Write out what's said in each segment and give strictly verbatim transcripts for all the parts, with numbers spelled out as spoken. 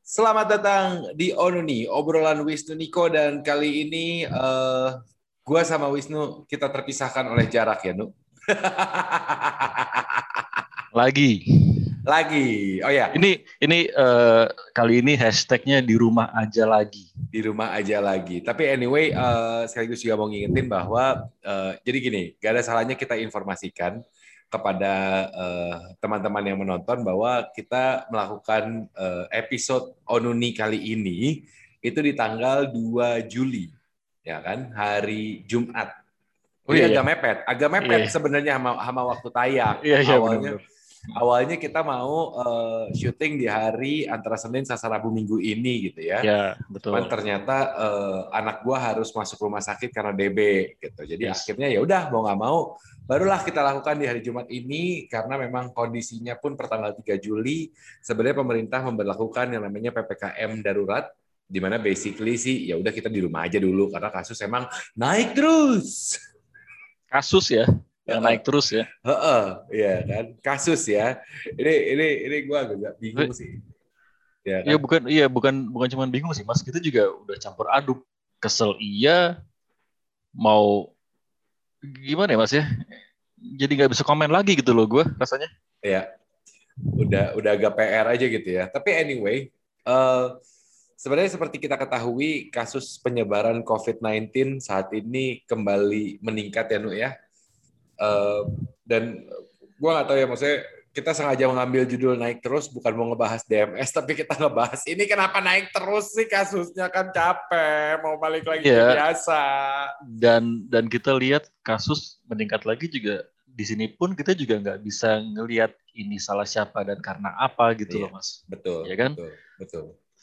Selamat datang di Onuni, obrolan Wisnu Niko, dan kali ini uh, gua sama Wisnu kita terpisahkan oleh jarak ya, Nu. Lagi. Lagi. Oh ya. Ini ini uh, kali ini hashtagnya di rumah aja lagi. Di rumah aja lagi. Tapi anyway, uh, sekaligus juga mau ngingetin bahwa uh, jadi gini, gak ada salahnya kita informasikan kepada uh, teman-teman yang menonton bahwa kita melakukan uh, episode Onuni kali ini itu di tanggal dua Juli, ya kan, hari Jumat. Oh Jadi iya, agak iya. mepet, agak mepet Iya. sebenarnya sama, sama waktu tayang. Iya, iya, Awalnya benar-benar. awalnya kita mau uh, syuting di hari antara Senin, Selasa, Rabu, Minggu ini gitu ya. Ya, Cuman betul. ternyata uh, anak gua harus masuk rumah sakit karena D B gitu. Jadi Yes. akhirnya ya udah mau nggak mau barulah kita lakukan di hari Jumat ini karena memang kondisinya pun pertanggal tiga Juli sebenarnya pemerintah memberlakukan yang namanya P P K M darurat, di mana basically sih ya udah kita di rumah aja dulu karena kasus emang naik terus. Kasus ya yang naik terus ya. Heeh, ya kan, kasus ya. Ini ini ini gue agak bingung sih. Ya Iya kan? bukan iya bukan bukan cuma bingung sih Mas, kita juga udah campur aduk. Kesel iya, mau gimana ya Mas ya? Jadi nggak bisa komen lagi gitu loh gue rasanya. Ya, udah udah agak P R aja gitu ya. Tapi anyway, uh, sebenarnya seperti kita ketahui kasus penyebaran covid sembilan belas saat ini kembali meningkat ya, Nu ya. Uh, dan gue nggak tahu ya, maksudnya kita sengaja mengambil judul naik terus bukan mau ngebahas D M S, tapi kita ngebahas ini kenapa naik terus sih kasusnya, kan capek mau balik lagi Iya. kayak biasa. Dan dan kita lihat kasus meningkat lagi juga di sini pun kita juga nggak bisa ngelihat ini salah siapa dan karena apa gitu Iya, loh Mas. betul, Ya kan? betul, betul.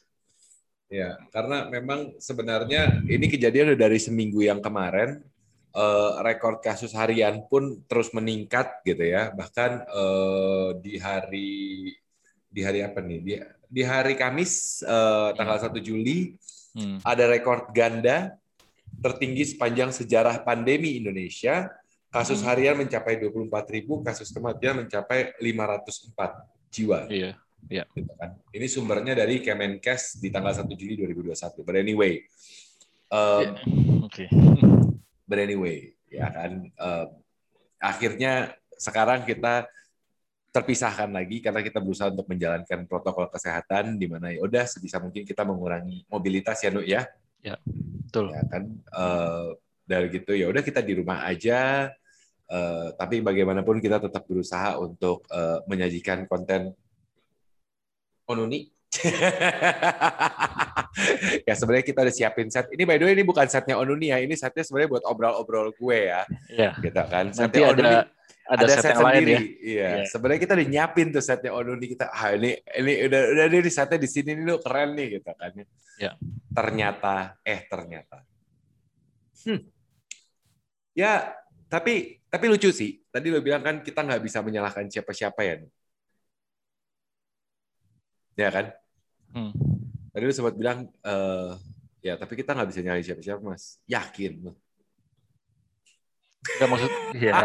Ya, karena memang sebenarnya ini kejadian udah dari seminggu yang kemarin. Eh, rekor kasus harian pun terus meningkat gitu ya. Bahkan eh, di hari di hari apa nih? Di, di hari Kamis eh, tanggal satu Juli Hmm. ada rekor ganda tertinggi sepanjang sejarah pandemi Indonesia. Kasus Hmm. harian mencapai dua puluh empat ribu, kasus kematian mencapai lima ratus empat jiwa. Iya, iya. Gitu kan. Ini sumbernya dari Kemenkes di tanggal satu Juli dua ribu dua puluh satu. But anyway, um, oke. Okay. But anyway, ya kan. Um, akhirnya sekarang kita terpisahkan lagi karena kita berusaha untuk menjalankan protokol kesehatan di mana ya udah sebisa mungkin kita mengurangi mobilitas ya, Nu ya. Ya, betul. Ya kan. Uh, dari gitu ya udah kita di rumah aja. Uh, tapi bagaimanapun kita tetap berusaha untuk uh, menyajikan konten Onuni. Ya sebenarnya kita udah siapin set. Ini by the way ini bukan setnya Onuni ya. Ini setnya sebenarnya buat obrol-obrol gue ya. Iya. Gitu kan. Nanti setnya ada Onuni, ada, ada set, set yang sendiri. lain ya. Iya. Ya. Sebenarnya kita udah nyiapin tuh setnya Onuni, kita. Ah ini ini udah udah di setnya di sini nih, keren nih gitu kan. Ya. Ternyata eh ternyata. Hmm. Ya tapi tapi lucu sih. Tadi lo bilang kan kita nggak bisa menyalahkan siapa-siapa ya. Ya kan? Hmm. Tadi lu sempat bilang, uh, ya tapi kita nggak bisa nyari siapa-siapa, Mas. Yakin? Nggak maksud, ya.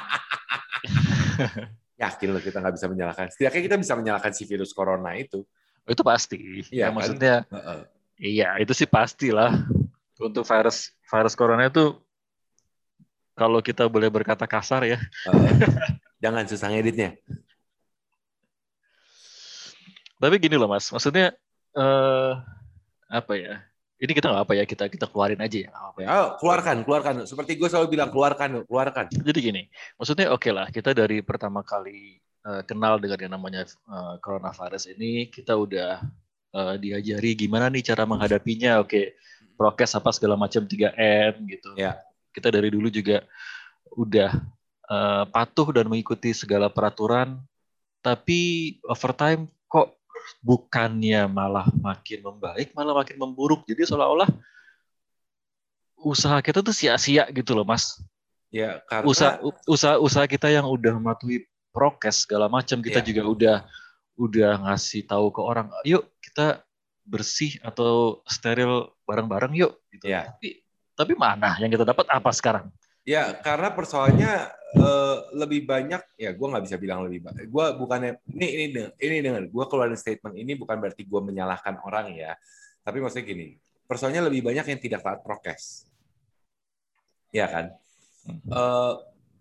Yakin loh kita nggak bisa menyalahkan. Setidaknya kita bisa menyalahkan si virus corona itu. Itu pasti. Iya, ya, kan? Maksudnya, uh-uh. Iya itu sih pastilah. Untuk virus virus corona itu, kalau kita boleh berkata kasar ya. Uh, jangan susah ngeditnya. Tapi gini loh Mas, maksudnya uh, apa ya? Ini kita nggak apa ya, kita kita keluarin aja ya. Apa ya? Oh, keluarkan, keluarkan. Seperti gue selalu bilang, keluarkan, keluarkan. Jadi gini, maksudnya oke okay lah, kita dari pertama kali uh, kenal dengan yang namanya uh, coronavirus ini, kita udah uh, diajari gimana nih cara menghadapinya. Oke, okay. Prokes apa segala macam tiga M gitu. Ya. Kita dari dulu juga udah uh, patuh dan mengikuti segala peraturan, tapi over time kok bukannya malah makin membaik, malah makin memburuk. Jadi seolah-olah usaha kita tuh sia-sia gitu loh, Mas. Ya, karena usaha usaha usaha kita yang udah mematuhi prokes segala macam, kita ya. juga udah udah ngasih tahu ke orang, yuk kita bersih atau steril bareng-bareng yuk gitu. Ya. Tapi tapi mana yang kita dapat apa sekarang? Ya, karena persoalannya uh, lebih banyak, ya gue nggak bisa bilang lebih banyak. Gue bukannya, ini ini ini dengan gue keluarin statement ini bukan berarti gue menyalahkan orang ya. Tapi maksudnya gini, persoalannya lebih banyak yang tidak taat prokes, ya kan? Uh,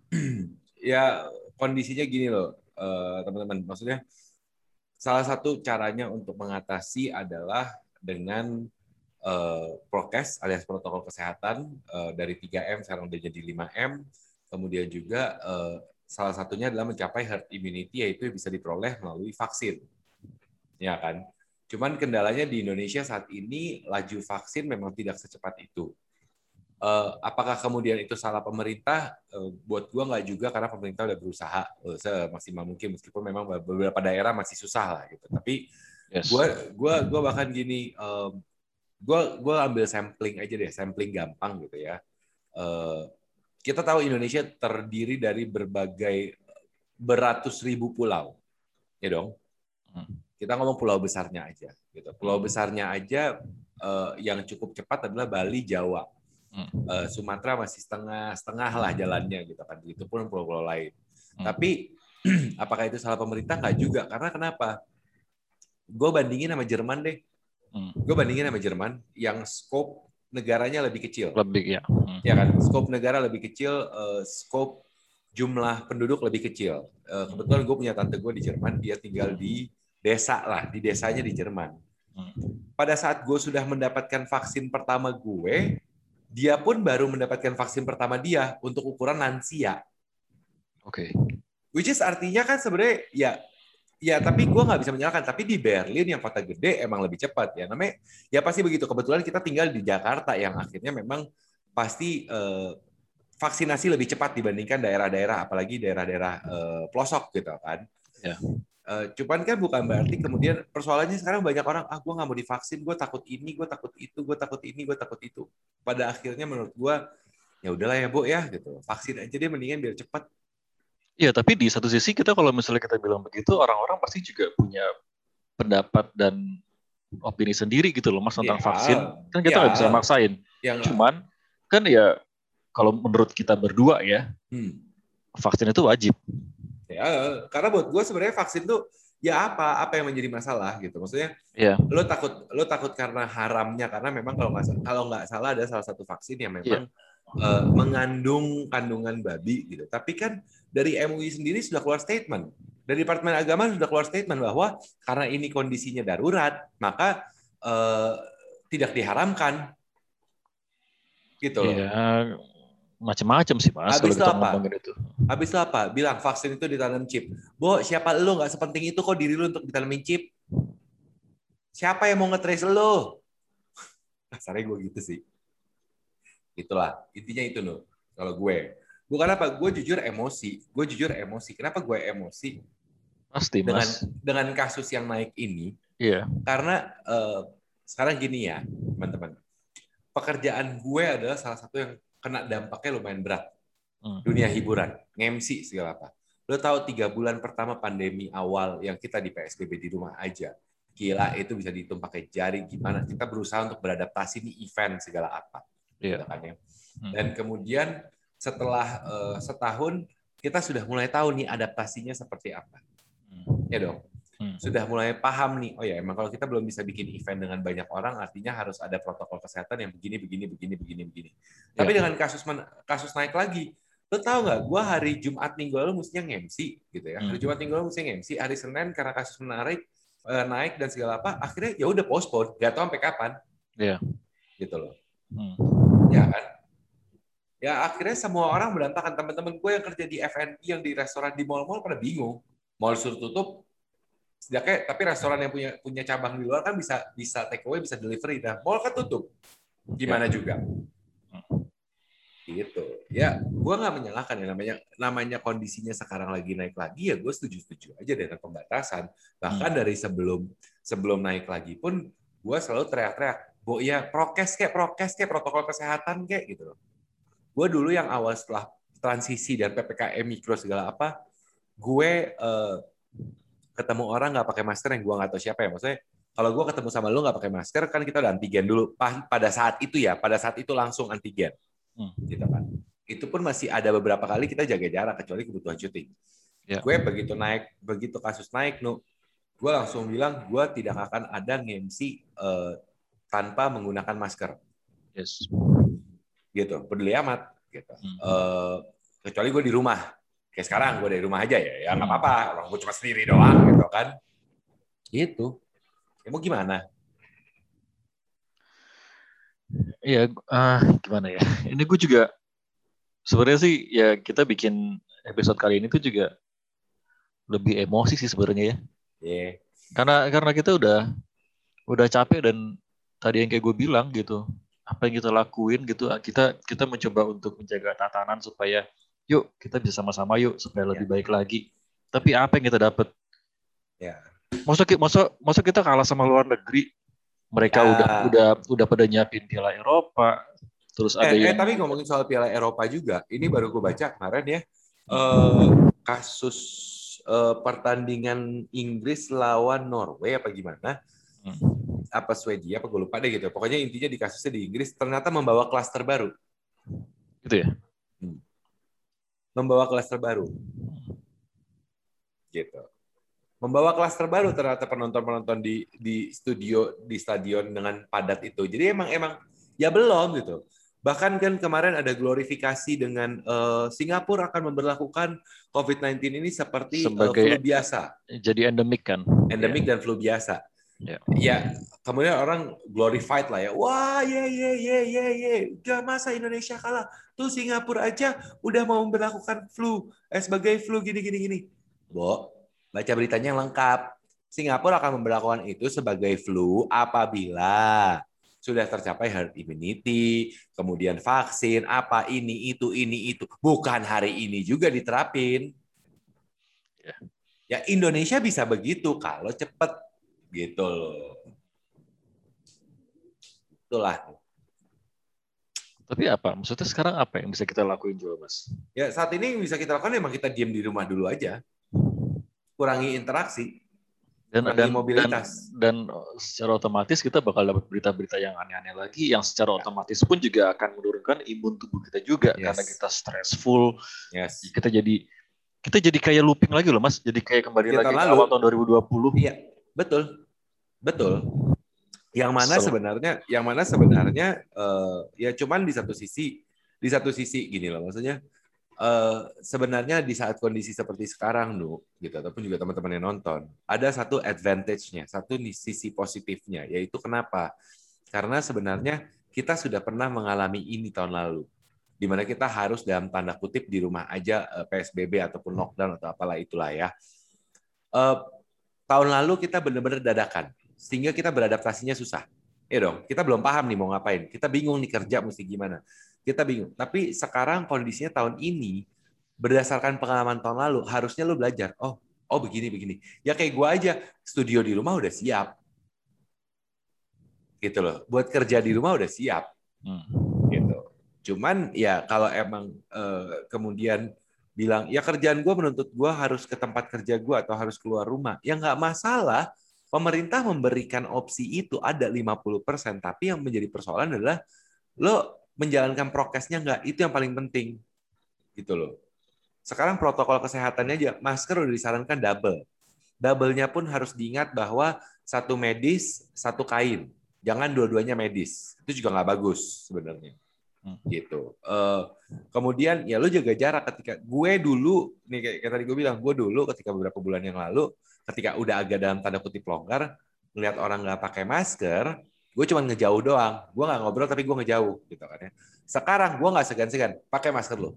ya kondisinya gini loh, uh, teman-teman. Maksudnya salah satu caranya untuk mengatasi adalah dengan uh, prokes alias protokol kesehatan uh, dari tiga M sekarang udah jadi lima M. Kemudian juga uh, salah satunya adalah mencapai herd immunity, yaitu bisa diperoleh melalui vaksin. Ya kan? Cuman kendalanya di Indonesia saat ini laju vaksin memang tidak secepat itu. Uh, apakah kemudian itu salah pemerintah? Uh, buat gua nggak juga, karena pemerintah udah berusaha uh, semaksimal mungkin, meskipun memang beberapa daerah masih susah lah gitu. Tapi Yes. gua gua gua bahkan gini, um, gua gua ambil sampling aja deh, sampling gampang gitu ya. Uh, kita tahu Indonesia terdiri dari berbagai beratus ribu pulau, ya dong. Kita ngomong pulau besarnya aja, gitu. Pulau besarnya aja uh, yang cukup cepat adalah Bali, Jawa. Uh, Sumatera masih setengah setengah lah jalannya gitu kan, itu pun pulau-pulau lain. Hmm. Tapi apakah itu salah pemerintah? Nggak juga, karena kenapa? Gue bandingin sama Jerman deh. Hmm. Gue bandingin sama Jerman yang scope negaranya lebih kecil. Lebih ya. Hmm. Ya kan, scope negara lebih kecil, uh, scope jumlah penduduk lebih kecil. Uh, kebetulan gue punya tante gue di Jerman, dia tinggal di desa lah, di desanya di Jerman. Hmm. Pada saat gue sudah mendapatkan vaksin pertama gue, dia pun baru mendapatkan vaksin pertama dia untuk ukuran lansia. Oke. Okay. Which is artinya kan sebenarnya ya, ya tapi gue nggak bisa menyalahkan. Tapi di Berlin yang kota gede emang lebih cepat ya. Namanya ya pasti begitu. Kebetulan kita tinggal di Jakarta yang akhirnya memang pasti eh, vaksinasi lebih cepat dibandingkan daerah-daerah, apalagi daerah-daerah eh, pelosok gitu kan. Ya. Uh, cuman kan bukan berarti kemudian persoalannya sekarang banyak orang, ah gue nggak mau divaksin, gue takut ini, gue takut itu, gue takut ini, gue takut itu. Pada akhirnya menurut gue ya udahlah ya Bu ya gitu, vaksin aja deh mendingan biar cepat. Iya, tapi di satu sisi kita kalau misalnya kita bilang begitu, orang-orang pasti juga punya pendapat dan opini sendiri gitu loh Mas tentang ya, vaksin. Kan kita nggak ya, bisa maksain. Ya, cuman kan ya kalau menurut kita berdua ya, hmm. vaksin itu wajib. Ya, karena buat gue sebenarnya vaksin tuh ya apa apa yang menjadi masalah gitu. Maksudnya, yeah. lo takut lo takut karena haramnya, karena memang kalau nggak kalau nggak salah ada salah satu vaksin yang memang yeah. uh, mengandung kandungan babi gitu. Tapi kan dari M U I sendiri sudah keluar statement, dari Departemen Agama sudah keluar statement bahwa karena ini kondisinya darurat, maka uh, tidak diharamkan gitu loh. Yeah. Macam-macam sih Mas. Habis kalau kita apa? ngomongin itu. Habis itu apa? Bilang vaksin itu ditanam chip. Bo, siapa lu? Nggak sepenting itu kok diri lu untuk ditanamin chip. Siapa yang mau nge-trace lu? Kasarnya gue gitu sih. Itulah. Intinya itu loh. Kalau gue. Bukan apa? Gue jujur emosi. Gue jujur emosi. Kenapa gue emosi? Pasti, dengan, Mas. Dengan kasus yang naik ini. Iya. Karena uh, sekarang gini ya, teman-teman. Pekerjaan gue adalah salah satu yang kena dampaknya lumayan berat. Hmm. Dunia hiburan, nge-M C segala apa. Lo tahu tiga bulan pertama pandemi awal yang kita di P S B B di rumah aja, gila itu bisa dihitung pakai jari gimana kita berusaha untuk beradaptasi nih event segala apa. Yeah. Dan kemudian setelah uh, setahun kita sudah mulai tahu nih adaptasinya seperti apa. Hmm. Ya dong. Hmm. Sudah mulai paham nih, oh ya emang kalau kita belum bisa bikin event dengan banyak orang, artinya harus ada protokol kesehatan yang begini, begini, begini, begini, begini. Yeah. Tapi dengan kasus kasus naik lagi, lo tau nggak? Gue hari Jumat minggu lalu mestinya nge-M C gitu ya. Hari Jumat minggu lalu mestinya nge-M C. Hari Senin karena kasus menarik naik dan segala apa, akhirnya ya udah postpone. Gak tau sampai kapan. Iya. Yeah. Gitu loh. Hmm. Ya kan? Ya akhirnya semua orang berantakan. Teman-teman gue yang kerja di F and B, yang di restoran di mall-mall pada bingung. Mall suruh tutup. Sedangkan tapi restoran yang punya punya cabang di luar kan bisa bisa take away, bisa delivery. Nah, mall kan tutup. Gimana yeah. juga. Gitu ya, gue nggak menyalahkan ya, namanya namanya kondisinya sekarang lagi naik lagi ya, gue setuju-setuju aja dengan pembatasan. Bahkan hmm. dari sebelum sebelum naik lagi pun gue selalu teriak-teriak, bo ya prokes kayak prokes kayak protokol kesehatan kayak gitu loh. Gue dulu yang awal setelah transisi dan P P K M mikro segala apa, gue eh, ketemu orang nggak pakai masker yang gue nggak tahu siapa ya, maksudnya kalau gue ketemu sama lu nggak pakai masker kan kita udah antigen dulu pada saat itu ya, pada saat itu langsung antigen. Hmm. Gitu kan. itu pun masih ada beberapa kali kita jaga jarak kecuali kebutuhan syuting. Ya. Gue begitu naik, begitu kasus naik, nu, gue langsung bilang gue tidak akan ada nge-M C uh, tanpa menggunakan masker. Yes. Gitu, peduli amat. Gitu. Hmm. Uh, kecuali gue di rumah. Kayak sekarang gue dari rumah aja ya, ya nggak apa-apa. Orang gue cuma sendiri doang, gitu kan. Gitu. Ya mau gimana? Iya, uh, gimana ya? Ini gue juga sebenarnya sih ya kita bikin episode kali ini tuh juga lebih emosi sih sebenarnya ya. Yeah. Karena karena kita udah udah capek dan tadi yang kayak gue bilang gitu, apa yang kita lakuin gitu, kita kita mencoba untuk menjaga tatanan supaya yuk kita bisa sama-sama yuk supaya lebih yeah. baik lagi. Tapi apa yang kita dapat? Ya. Yeah. Maksud maksud maksud kita kalah sama luar negeri. Mereka ya. udah udah udah pada nyiapin Piala Eropa, terus ada eh, yang eh tapi ngomongin soal Piala Eropa juga, ini baru gue baca kemarin ya, eh, kasus eh, pertandingan Inggris lawan Norway apa gimana, hmm. apa Swedia apa gue lupa deh gitu. Pokoknya intinya di kasusnya di Inggris ternyata membawa klaster baru. Gitu ya? Hmm. Membawa klaster baru. Gitu. Membawa klaster baru ternyata penonton-penonton di di studio di stadion dengan padat itu. Jadi emang emang ya belum gitu. Bahkan kan kemarin ada glorifikasi dengan uh, Singapura akan memberlakukan covid sembilan belas ini seperti sebagai uh, flu biasa. Jadi endemik kan. Endemik yeah. dan flu biasa. Yeah. Ya, kemudian orang glorified lah ya. Wah, ye ye ye ye ye. Gak masa Indonesia kalah. Tuh Singapura aja udah mau memberlakukan flu eh, sebagai flu gini gini gini. Bo, baca beritanya lengkap. Singapura akan memberlakukan itu sebagai flu apabila sudah tercapai herd immunity, kemudian vaksin, apa ini, itu, ini, itu. Bukan hari ini juga diterapin. Ya, ya Indonesia bisa begitu kalau cepat. Gitu loh. Itulah. Tapi apa? Maksudnya sekarang apa yang bisa kita lakuin juga, Mas? Ya, saat ini yang bisa kita lakukan memang kita diam di rumah dulu aja. Kurangi interaksi, dan kurangi dan, mobilitas. Dan, dan secara otomatis kita bakal dapat berita-berita yang aneh-aneh lagi yang secara ya. otomatis pun juga akan menurunkan imun tubuh kita juga yes. karena kita stressful. Yes. Kita jadi kita jadi kayak looping lagi loh, Mas. Jadi kayak kembali Kita lagi lalu, ke awal tahun dua ribu dua puluh. Iya, betul. Betul. Yang mana so. sebenarnya yang mana sebenarnya uh, ya cuman di satu sisi di satu sisi gini loh maksudnya Uh, sebenarnya di saat kondisi seperti sekarang, Nu, gitu, ataupun juga teman-teman yang nonton, ada satu advantage-nya, satu sisi positifnya, yaitu kenapa? Karena sebenarnya kita sudah pernah mengalami ini tahun lalu, di mana kita harus dalam tanda kutip di rumah aja uh, P S B B ataupun lockdown atau apalah itulah ya. Uh, tahun lalu kita benar-benar dadakan, sehingga kita beradaptasinya susah. Ya dong, kita belum paham nih mau ngapain, kita bingung nih kerja mesti gimana. Kita bingung. Tapi sekarang kondisinya tahun ini berdasarkan pengalaman tahun lalu harusnya lu belajar. Oh, oh begini begini. Ya kayak gua aja, studio di rumah udah siap. Gitu loh. Buat kerja di rumah udah siap. Hmm. Gitu. Cuman ya kalau emang eh, kemudian bilang ya kerjaan gua menuntut gua harus ke tempat kerja gua atau harus keluar rumah, ya nggak masalah. Pemerintah memberikan opsi itu ada lima puluh persen, tapi yang menjadi persoalan adalah lo menjalankan prokesnya nggak, itu yang paling penting gitu loh. Sekarang protokol kesehatannya aja masker udah disarankan double, double-nya pun harus diingat bahwa satu medis satu kain, jangan dua-duanya medis, itu juga nggak bagus sebenarnya gitu. Uh, kemudian ya lo jaga jarak. Ketika gue dulu nih kayak, kayak tadi gue bilang, gue dulu ketika beberapa bulan yang lalu ketika udah agak dalam tanda kutip longgar, ngeliat orang nggak pakai masker, gue cuma ngejauh doang. Gue nggak ngobrol tapi gue ngejauh gitu kan ya. Sekarang gue nggak segan-segan pakai masker lo.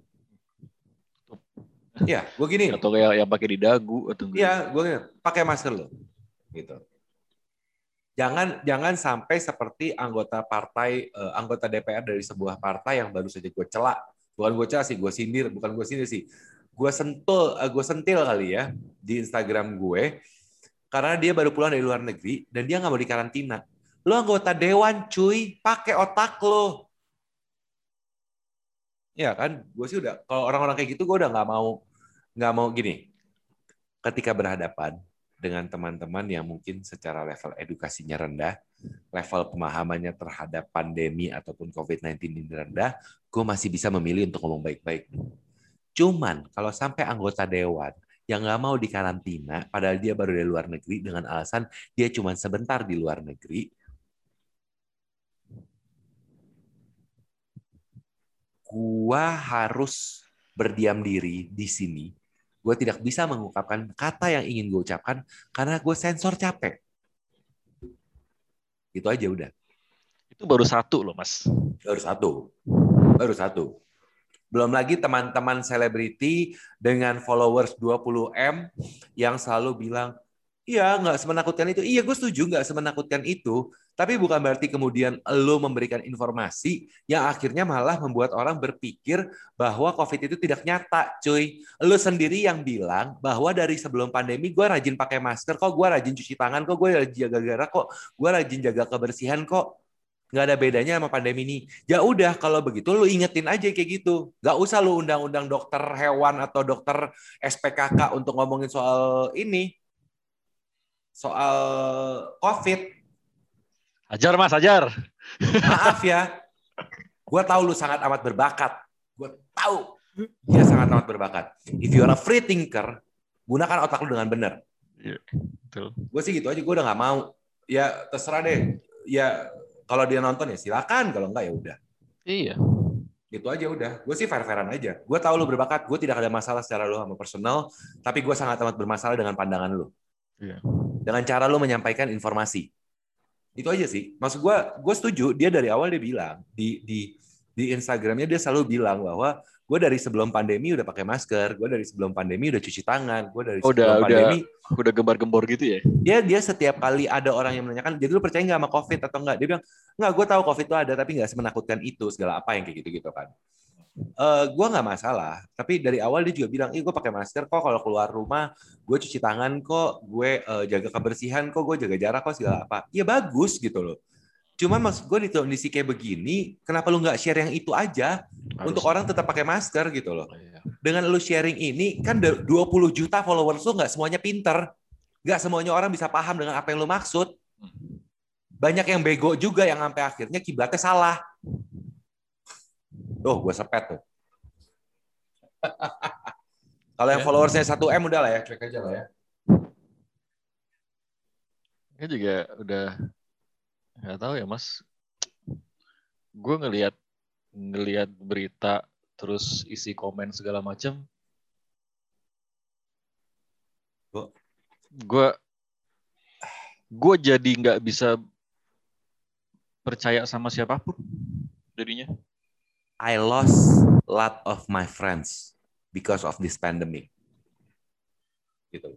Iya, gue gini. Atau kayak yang pakai di dagu atau iya, gue gini, pakai masker lo. Gitu. Jangan jangan sampai seperti anggota partai eh, anggota D P R dari sebuah partai yang baru saja gue celak. Bukan gue celak sih, gue sindir, bukan gue sindir sih. Gue sentul, gue sentil kali ya di Instagram gue karena dia baru pulang dari luar negeri dan dia nggak mau dikarantina. Lo anggota dewan cuy, pakai otak lo. Ya kan, gue sih udah kalau orang-orang kayak gitu gue udah nggak mau nggak mau gini. Ketika berhadapan dengan teman-teman yang mungkin secara level edukasinya rendah, level pemahamannya terhadap pandemi ataupun covid sembilan belas ini rendah, gue masih bisa memilih untuk ngomong baik-baik. Cuman kalau sampai anggota dewan yang nggak mau dikarantina, padahal dia baru dari luar negeri dengan alasan dia cuma sebentar di luar negeri, gue harus berdiam diri di sini. Gue tidak bisa mengungkapkan kata yang ingin gue ucapkan karena gue sensor capek. Itu aja udah. Itu baru satu loh, Mas. Baru satu. Baru satu. Belum lagi teman-teman selebriti dengan followers dua puluh ribu yang selalu bilang, iya, nggak semenakutkan itu. Iya, gue setuju nggak semenakutkan itu. Tapi bukan berarti kemudian lo memberikan informasi yang akhirnya malah membuat orang berpikir bahwa COVID itu tidak nyata, cuy. Lo sendiri yang bilang bahwa dari sebelum pandemi gue rajin pakai masker kok, gue rajin cuci tangan kok, gue rajin jaga jarak kok, gue rajin jaga kebersihan kok. Nggak ada bedanya sama pandemi ini. Ya udah, kalau begitu lo ingetin aja kayak gitu. Nggak usah lo undang-undang dokter hewan atau dokter S P K K untuk ngomongin soal ini. Soal COVID. Ajar, Mas, ajar. Maaf ya, gue tahu lu sangat amat berbakat. Gue tahu dia sangat amat berbakat. If you are a free thinker, gunakan otak lu dengan benar. Iya, betul. Gue sih gitu aja, gue udah nggak mau. Ya terserah deh. Ya kalau dia nonton ya silakan, kalau enggak ya udah. Iya. Gitu aja udah. Gue sih fair-fairan aja. Gue tahu lu berbakat, gue tidak ada masalah secara lu sama personal, tapi gue sangat amat bermasalah dengan pandangan lu. Iya. Dengan cara lu menyampaikan informasi. Itu aja sih. Maksud gue, gue setuju. Dia dari awal dia bilang di di di Instagramnya dia selalu bilang bahwa gue dari sebelum pandemi udah pakai masker, gue dari sebelum pandemi udah cuci tangan, gue dari Oh, sebelum udah pandemi udah udah gembar-gembor gitu ya. dia dia setiap kali ada orang yang menanyakan, jadi lu percaya nggak sama COVID atau enggak? Dia bilang nggak, gue tahu COVID itu ada, tapi nggak semenakutkan itu segala apa yang kayak gitu-gitu kan. Uh, gue nggak masalah, tapi dari awal dia juga bilang, ih gue pakai masker kok kalau keluar rumah, gue cuci tangan kok, gue uh, jaga kebersihan kok, gue jaga jarak kok segala apa. Ya bagus gitu loh. Cuman maksud gue di kondisi kayak begini, kenapa lu nggak share yang itu aja? Harus. Untuk orang tetap pakai masker gitu loh. Dengan lu sharing ini, kan dua puluh juta followers lu nggak semuanya pinter. Nggak semuanya orang bisa paham dengan apa yang lu maksud. Banyak yang bego juga yang sampai akhirnya kiblatnya salah. Tuh, gue sepet tuh. Kalau yang followersnya satu M udah lah ya, cuek aja lah ya. Ini juga udah nggak tahu ya Mas. Gue ngelihat ngelihat berita terus isi komen segala macam. Gue gue jadi nggak bisa percaya sama siapapun jadinya. I lost a lot of my friends because of this pandemic. Gitu.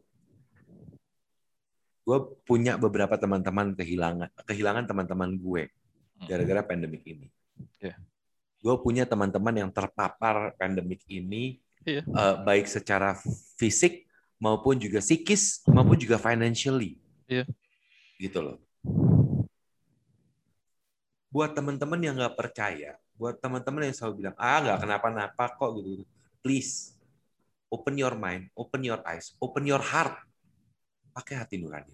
Gue punya beberapa teman-teman kehilangan kehilangan teman-teman gue gara-gara pandemik ini. Yeah. Gue punya teman-teman yang terpapar pandemik ini, yeah. uh, baik secara fisik maupun juga psikis maupun juga financially. Yeah. Gitu loh. Buat teman-teman yang nggak percaya, buat teman-teman yang selalu bilang, ah nggak kenapa-napa kok gitu, please open your mind, open your eyes, open your heart, pakai hati nurani.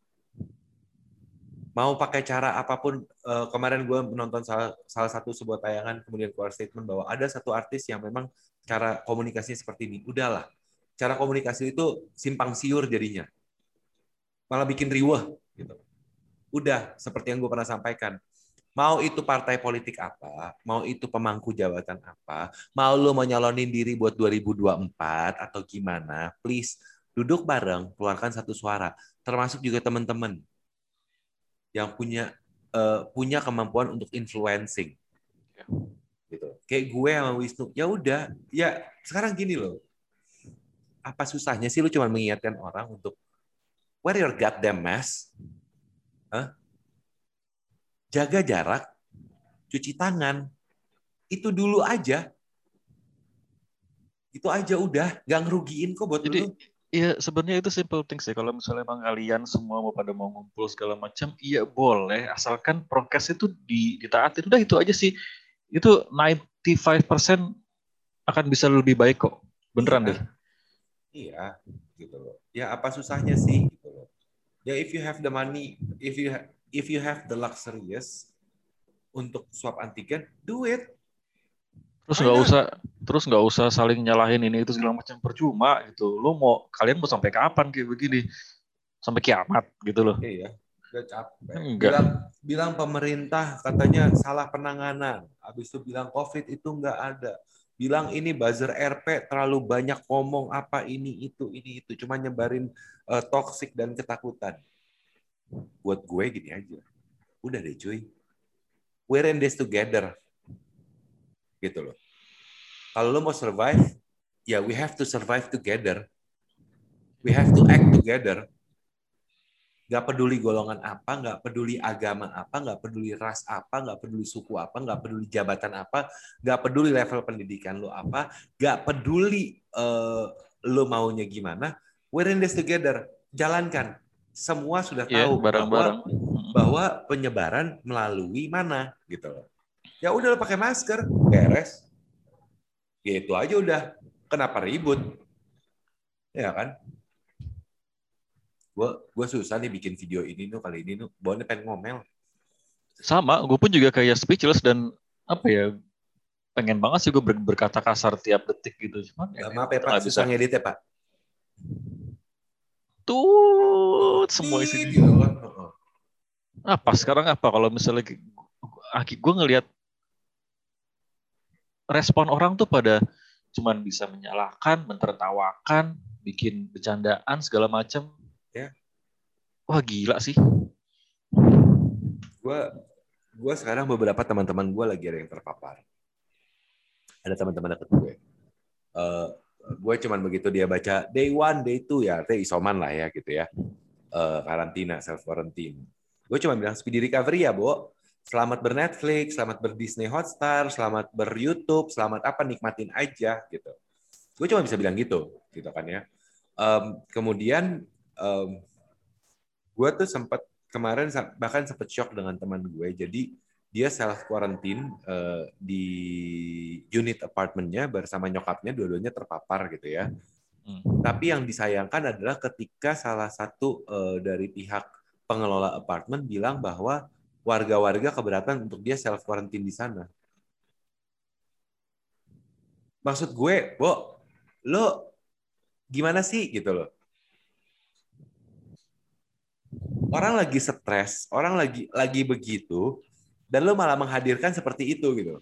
Mau pakai cara apapun, uh, kemarin gue menonton salah, salah satu sebuah tayangan, kemudian keluar statement bahwa ada satu artis yang memang cara komunikasinya seperti ini. Udahlah, cara komunikasi itu simpang siur jadinya, malah bikin riweh gitu. Udah, seperti yang gue pernah sampaikan. Mau itu partai politik apa, mau itu pemangku jabatan apa, mau lo mau nyalonin diri buat dua ribu dua puluh empat atau gimana, please duduk bareng, keluarkan satu suara. Termasuk juga teman-teman yang punya uh, punya kemampuan untuk influencing. Gitu. Kayak gue sama Wisnu, ya udah, ya sekarang gini loh. Apa susahnya sih lu cuma mengingatkan orang untuk wear your goddamn mask? Huh? Jaga jarak, cuci tangan, itu dulu aja. Itu aja udah, nggak ngerugiin kok buat Jadi, lu. Iya, sebenarnya itu simple things ya. Kalau misalnya emang kalian semua mau pada mau ngumpul segala macam, iya boleh. Asalkan prokes itu ditaatin. Udah itu aja sih. Itu sembilan puluh lima persen akan bisa lebih baik kok. Beneran iya. deh. Iya, gitu loh. Ya apa susahnya sih? Gitu loh. Ya if you have the money, if you ha- if you have the luxurious untuk swab antigen, do it. Terus nggak usah, terus nggak usah saling nyalahin ini itu segala macam, percuma gitu. Lo mau, kalian mau sampai kapan kayak begini? Sampai kiamat gitu loh. Iya, udah capek. Enggak. Bilang, bilang pemerintah katanya salah penanganan. Habis itu bilang COVID itu nggak ada. Bilang ini buzzer R P terlalu banyak ngomong apa ini itu ini itu, cuma nyebarin uh, toksik dan ketakutan. Buat gue gini aja. Udah deh cuy. We're in this together. Gitu loh. Kalau lo mau survive, ya we have to survive together. We have to act together. Gak peduli golongan apa, gak peduli agama apa, gak peduli ras apa, gak peduli suku apa, gak peduli jabatan apa, gak peduli level pendidikan lo apa, gak peduli uh, lo maunya gimana. We're in this together. Jalankan. Semua sudah tahu yeah, bareng-bareng. bahwa bahwa penyebaran melalui mana gitu loh. Ya udah lo pakai masker, beres. Gitu aja udah. Kenapa ribut? Ya kan? Gue gue susah nih bikin video ini tuh kali ini tuh. Bawaannya pengen ngomel. Sama, gue pun juga kayak speechless dan apa ya, pengen banget sih gue ber- berkata kasar tiap detik gitu. Cuman ya, maaf ya Pak, susah ngedit ya Pak. Tuh semua isi gitu kan. Apa sekarang apa kalau misalnya gue ngelihat respon orang tuh pada cuman bisa menyalahkan, mentertawakan, bikin bercandaan segala macam. Ya. Wah gila sih. Gue gue sekarang beberapa teman-teman gue lagi ada yang terpapar. Ada teman-teman deket gue. Uh, gue cuman begitu dia baca day one, day two ya, teh isoman lah ya gitu ya. Uh, karantina, self quarantine. Gue cuma bilang speedy recovery ya, Bo. Selamat ber-Netflix, selamat ber-Disney Hotstar, selamat ber-YouTube, selamat apa, nikmatin aja gitu. Gue cuma bisa bilang gitu, gitu kan ya. Um, kemudian um, gue tuh sempat kemarin bahkan sempat shock dengan teman gue. Jadi dia self quarantine uh, di unit apartemennya bersama nyokapnya, dua-duanya terpapar gitu ya. Hmm. Tapi yang disayangkan adalah ketika salah satu uh, dari pihak pengelola apartemen bilang bahwa warga-warga keberatan untuk dia self quarantine di sana. Maksud gue, Bo, lo gimana sih gitu loh? Orang lagi stres, orang lagi lagi begitu, dan lo malah menghadirkan seperti itu gitu.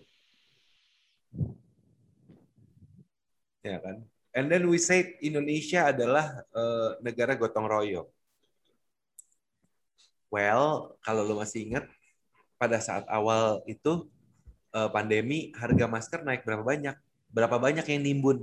Ya kan? And then we say Indonesia adalah uh, negara gotong royong. Well, kalau lo masih ingat, pada saat awal itu uh, pandemi, harga masker naik berapa banyak? Berapa banyak yang nimbun?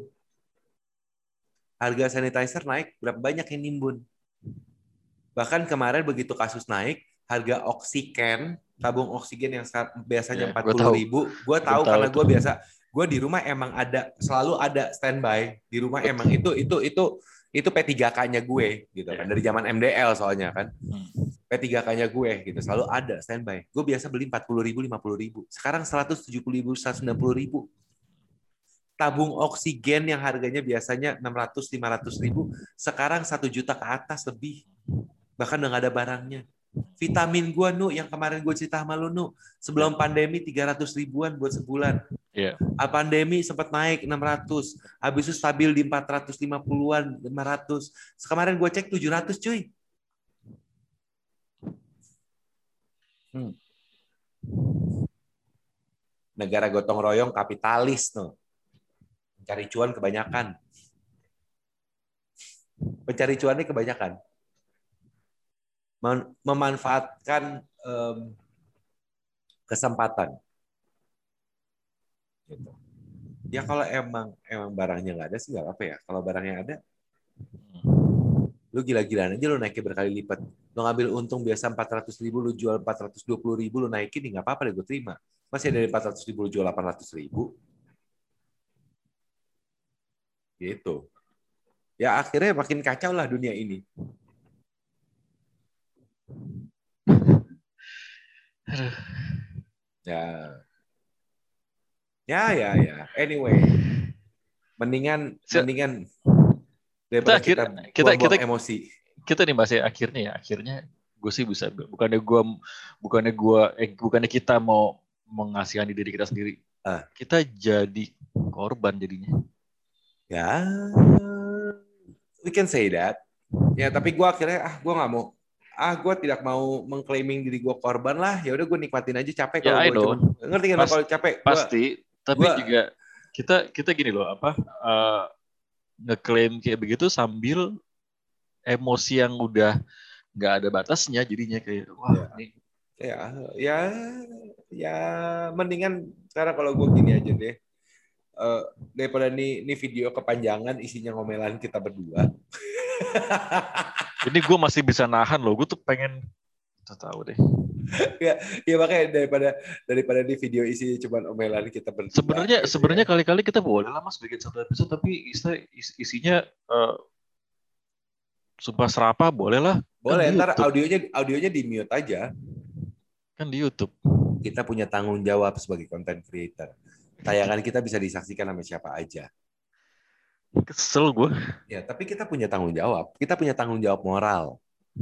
Harga sanitizer naik, berapa banyak yang nimbun? Bahkan kemarin begitu kasus naik, harga oksigen, tabung oksigen yang biasanya empat puluh ribu, gue tahu karena gue biasa, gue di rumah emang ada, selalu ada standby di rumah. Betul. Emang itu itu itu itu P tiga K-nya gue gitu kan, dari zaman M D L soalnya kan. P tiga K-nya gue gitu, selalu ada standby. Gue biasa beli empat puluh ribu, lima puluh ribu. Sekarang seratus tujuh puluh ribu, seratus sembilan puluh ribu. Tabung oksigen yang harganya biasanya enam ratus lima ratus ribu, sekarang satu juta ke atas lebih. Bahkan udah nggak ada barangnya. Vitamin gue, Nu, yang kemarin gue cerita sama lu, Nu, sebelum pandemi tiga ratus ribuan buat sebulan. Yeah. Pandemi sempat naik enam ratus, habis itu stabil di empat ratus lima puluhan, lima ratus. Kemarin gue cek tujuh ratus, cuy. Hmm. Negara gotong royong kapitalis, tuh. Pencari cuan kebanyakan. Pencari cuannya kebanyakan. Memanfaatkan um, kesempatan. Gitu. Ya kalau emang emang barangnya nggak ada sih nggak apa ya. Kalau barangnya ada, lu gila-gilaan aja, lu naikin berkali lipat. Lu ngambil untung biasa empat ratus ribu, lu jual empat ratus dua puluh ribu, lu naikin, nggak apa-apa deh, gue terima. Masih dari empat ratus ribu, lu jual delapan ratus ribu. Gitu. Ya akhirnya makin kacau lah dunia ini. Ya. Ya, ya, ya. Anyway. Mendingan so, mendingan daripada kita, kita, kita, kita emosi. Kita nih Mas ya, akhirnya ya, akhirnya gue sih bisa. Bukannya gue, bukannya gue, eh, bukannya kita mau mengasihani diri kita sendiri. Ah. Kita jadi korban jadinya. Ya, we can say that. Ya, tapi gue akhirnya ah gue nggak mau, ah gue tidak mau mengklaiming diri gue korban lah. Ya udah gue nikmatin aja, capek kalau Ya, I gue know. cuman ngerti kan Pas, kalau capek. pasti. Gua, tapi gua, juga kita kita gini loh apa uh, ngeklaim kayak begitu sambil emosi yang udah nggak ada batasnya jadinya kayak wah ya, ini. Ya, ya, ya, mendingan sekarang kalau gue gini aja deh. Uh, daripada nih, nih video kepanjangan isinya ngomelan kita berdua. Ini gue masih bisa nahan loh. Gue tuh pengen kita tahu deh. ya, ya makanya daripada daripada di video isi cuma omelan kita berdua. Sebenarnya gitu sebenarnya ya. kali-kali kita boleh lah mas bikin satu episode tapi isi, isinya uh, sumpah serapah boleh lah. Boleh, kan ntar audionya audionya di mute aja. Kan di YouTube. Kita punya tanggung jawab sebagai content creator. Tayangan kita bisa disaksikan sama siapa aja. Kesel gue. Ya, tapi kita punya tanggung jawab. Kita punya tanggung jawab moral.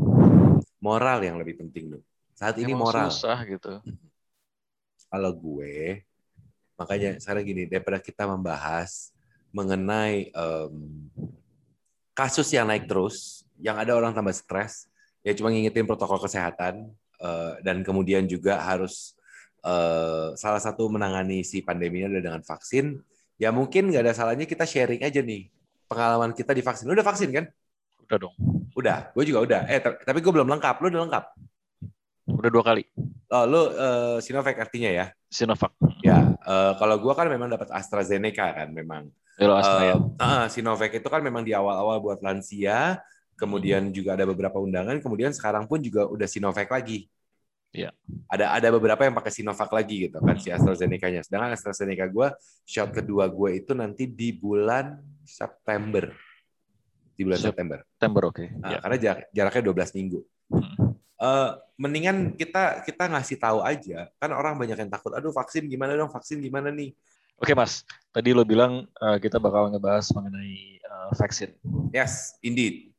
Moral yang lebih penting loh. Saat ini Emang moral. susah gitu. Kalau gue, makanya sekarang gini, daripada kita membahas mengenai um, kasus yang naik terus, yang ada orang tambah stres, ya cuma ngingetin protokol kesehatan, uh, dan kemudian juga harus uh, salah satu menangani si pandeminya adalah dengan vaksin. Ya mungkin nggak ada salahnya kita sharing aja nih pengalaman kita di vaksin. Lu udah vaksin kan? Udah dong. Udah, gue juga udah. Eh tapi gue belum lengkap. Lu udah lengkap? Udah dua kali. Oh, lu uh, Sinovac artinya ya? Sinovac. Ya, uh, kalau gue kan memang dapat AstraZeneca kan memang. Astra, ya. uh, uh, Sinovac itu kan memang di awal-awal buat lansia, kemudian hmm. juga ada beberapa undangan, kemudian sekarang pun juga udah Sinovac lagi. Iya. Ada ada beberapa yang pakai Sinovac lagi gitu kan si AstraZeneca-nya. Sedangkan AstraZeneca gue shot kedua gue itu nanti di bulan September. Di bulan September. September oke. Okay. Nah, ya. Karena jarak, jaraknya dua belas minggu. Hmm. Uh, mendingan kita kita ngasih tahu aja. Kan orang banyak yang takut, aduh vaksin gimana dong, vaksin gimana nih. Oke Mas, tadi lo bilang uh, kita bakal ngebahas mengenai uh, vaksin. Yes, indeed.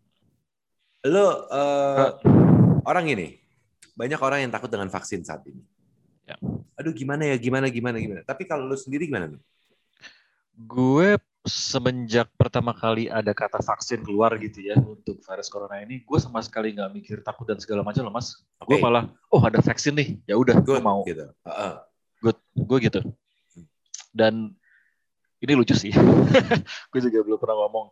Lo uh, uh. orang ini banyak orang yang takut dengan vaksin saat ini. Ya. Aduh gimana ya, gimana, gimana, gimana. Tapi kalau lo sendiri gimana? Gue semenjak pertama kali ada kata vaksin keluar gitu ya untuk virus corona ini, gue sama sekali nggak mikir takut dan segala macam loh Mas. Okay. Gue malah, oh ada vaksin nih, ya udah gue mau. Gitu. Uh-uh. Good, gue gitu. Dan ini lucu sih, gue juga belum pernah ngomong.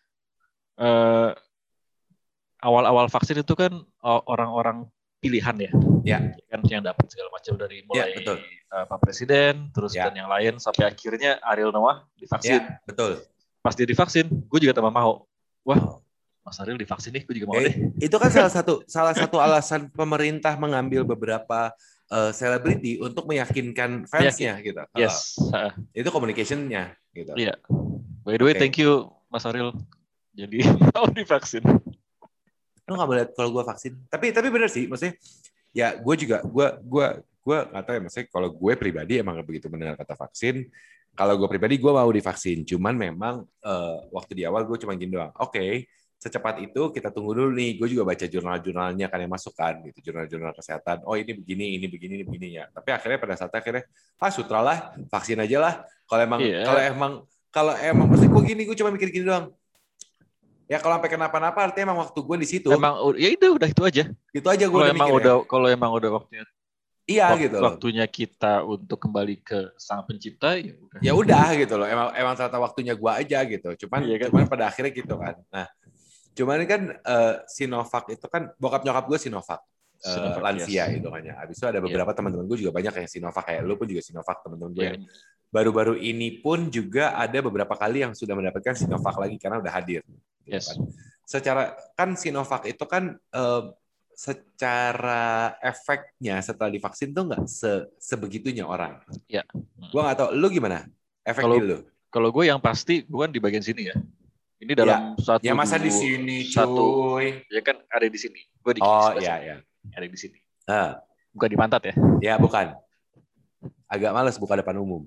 Uh, awal-awal vaksin itu kan orang-orang pilihan ya, ya. Kan yang dapat segala macam dari mulai ya, betul. Uh, Pak Presiden, terus ya. Dan yang lain sampai akhirnya Ariel Noah divaksin. Ya, betul. Pas dia divaksin, gue juga tambah mau. Wah, Mas Ariel divaksin nih, gue juga mau eh, deh. Itu kan salah satu salah satu alasan pemerintah mengambil beberapa selebriti uh, untuk meyakinkan fansnya ya, gitu. Yes. Uh, itu communication-nya gitu. Iya. By the way, okay. Thank you Mas Ariel. Jadi mau divaksin. Lo nggak boleh kalau gue vaksin. Tapi tapi benar sih, maksudnya ya gue juga gue gue gue nggak tahu ya, maksudnya kalau gue pribadi emang begitu mendengar kata vaksin. Kalau gue pribadi gue mau divaksin. Cuman memang uh, waktu di awal gue cuma gini doang. Oke. Okay, secepat itu kita tunggu dulu nih. Gue juga baca jurnal-jurnalnya kan yang masuk kan, gitu, jurnal-jurnal kesehatan. Oh ini begini, ini begini, ini begini ya. Tapi akhirnya pada saat akhirnya, ah sutra lah, vaksin aja lah. Kalau emang, yeah. kalau emang, kalau emang, maksudnya gue gini, gue cuma mikir gini doang. Ya kalau sampai kenapa-napa, artinya emang waktu gue di situ. Emang, ya itu udah itu aja. Itu aja gue udah mikir. Udah, ya. Kalau emang udah waktunya. Iya Wakt, gitu. Waktunya kita untuk kembali ke Sang Pencipta, ya udah. Ya udah gitu loh. Emang, emang ternyata waktunya gue aja gitu. Cuman, iya kan? Cuman pada akhirnya gitu kan. Nah. Cuman kan uh, Sinovac itu kan bokap nyokap gue Sinovac, uh, lansia yes. Itu kan ya. Habis itu ada beberapa yeah. teman-teman gue juga banyak yang Sinovac kayak lu pun juga Sinovac teman-teman gue. Yeah. Yang baru-baru ini pun juga ada beberapa kali yang sudah mendapatkan Sinovac lagi karena udah hadir. Yes. Kan. Secara kan Sinovac itu kan uh, secara efeknya setelah divaksin tuh nggak se sebegitunya orang. Ya. Yeah. Gue nggak tahu lu gimana efek lu. Kalau gue yang pasti gue kan di bagian sini ya. Ini dalam ya, satu ya masa di sini satu cuy. Ya kan ada di sini. Gue di oh iya iya. Ada di sini. Uh. Bukan di pantat ya? Ya bukan. Agak males buka depan umum.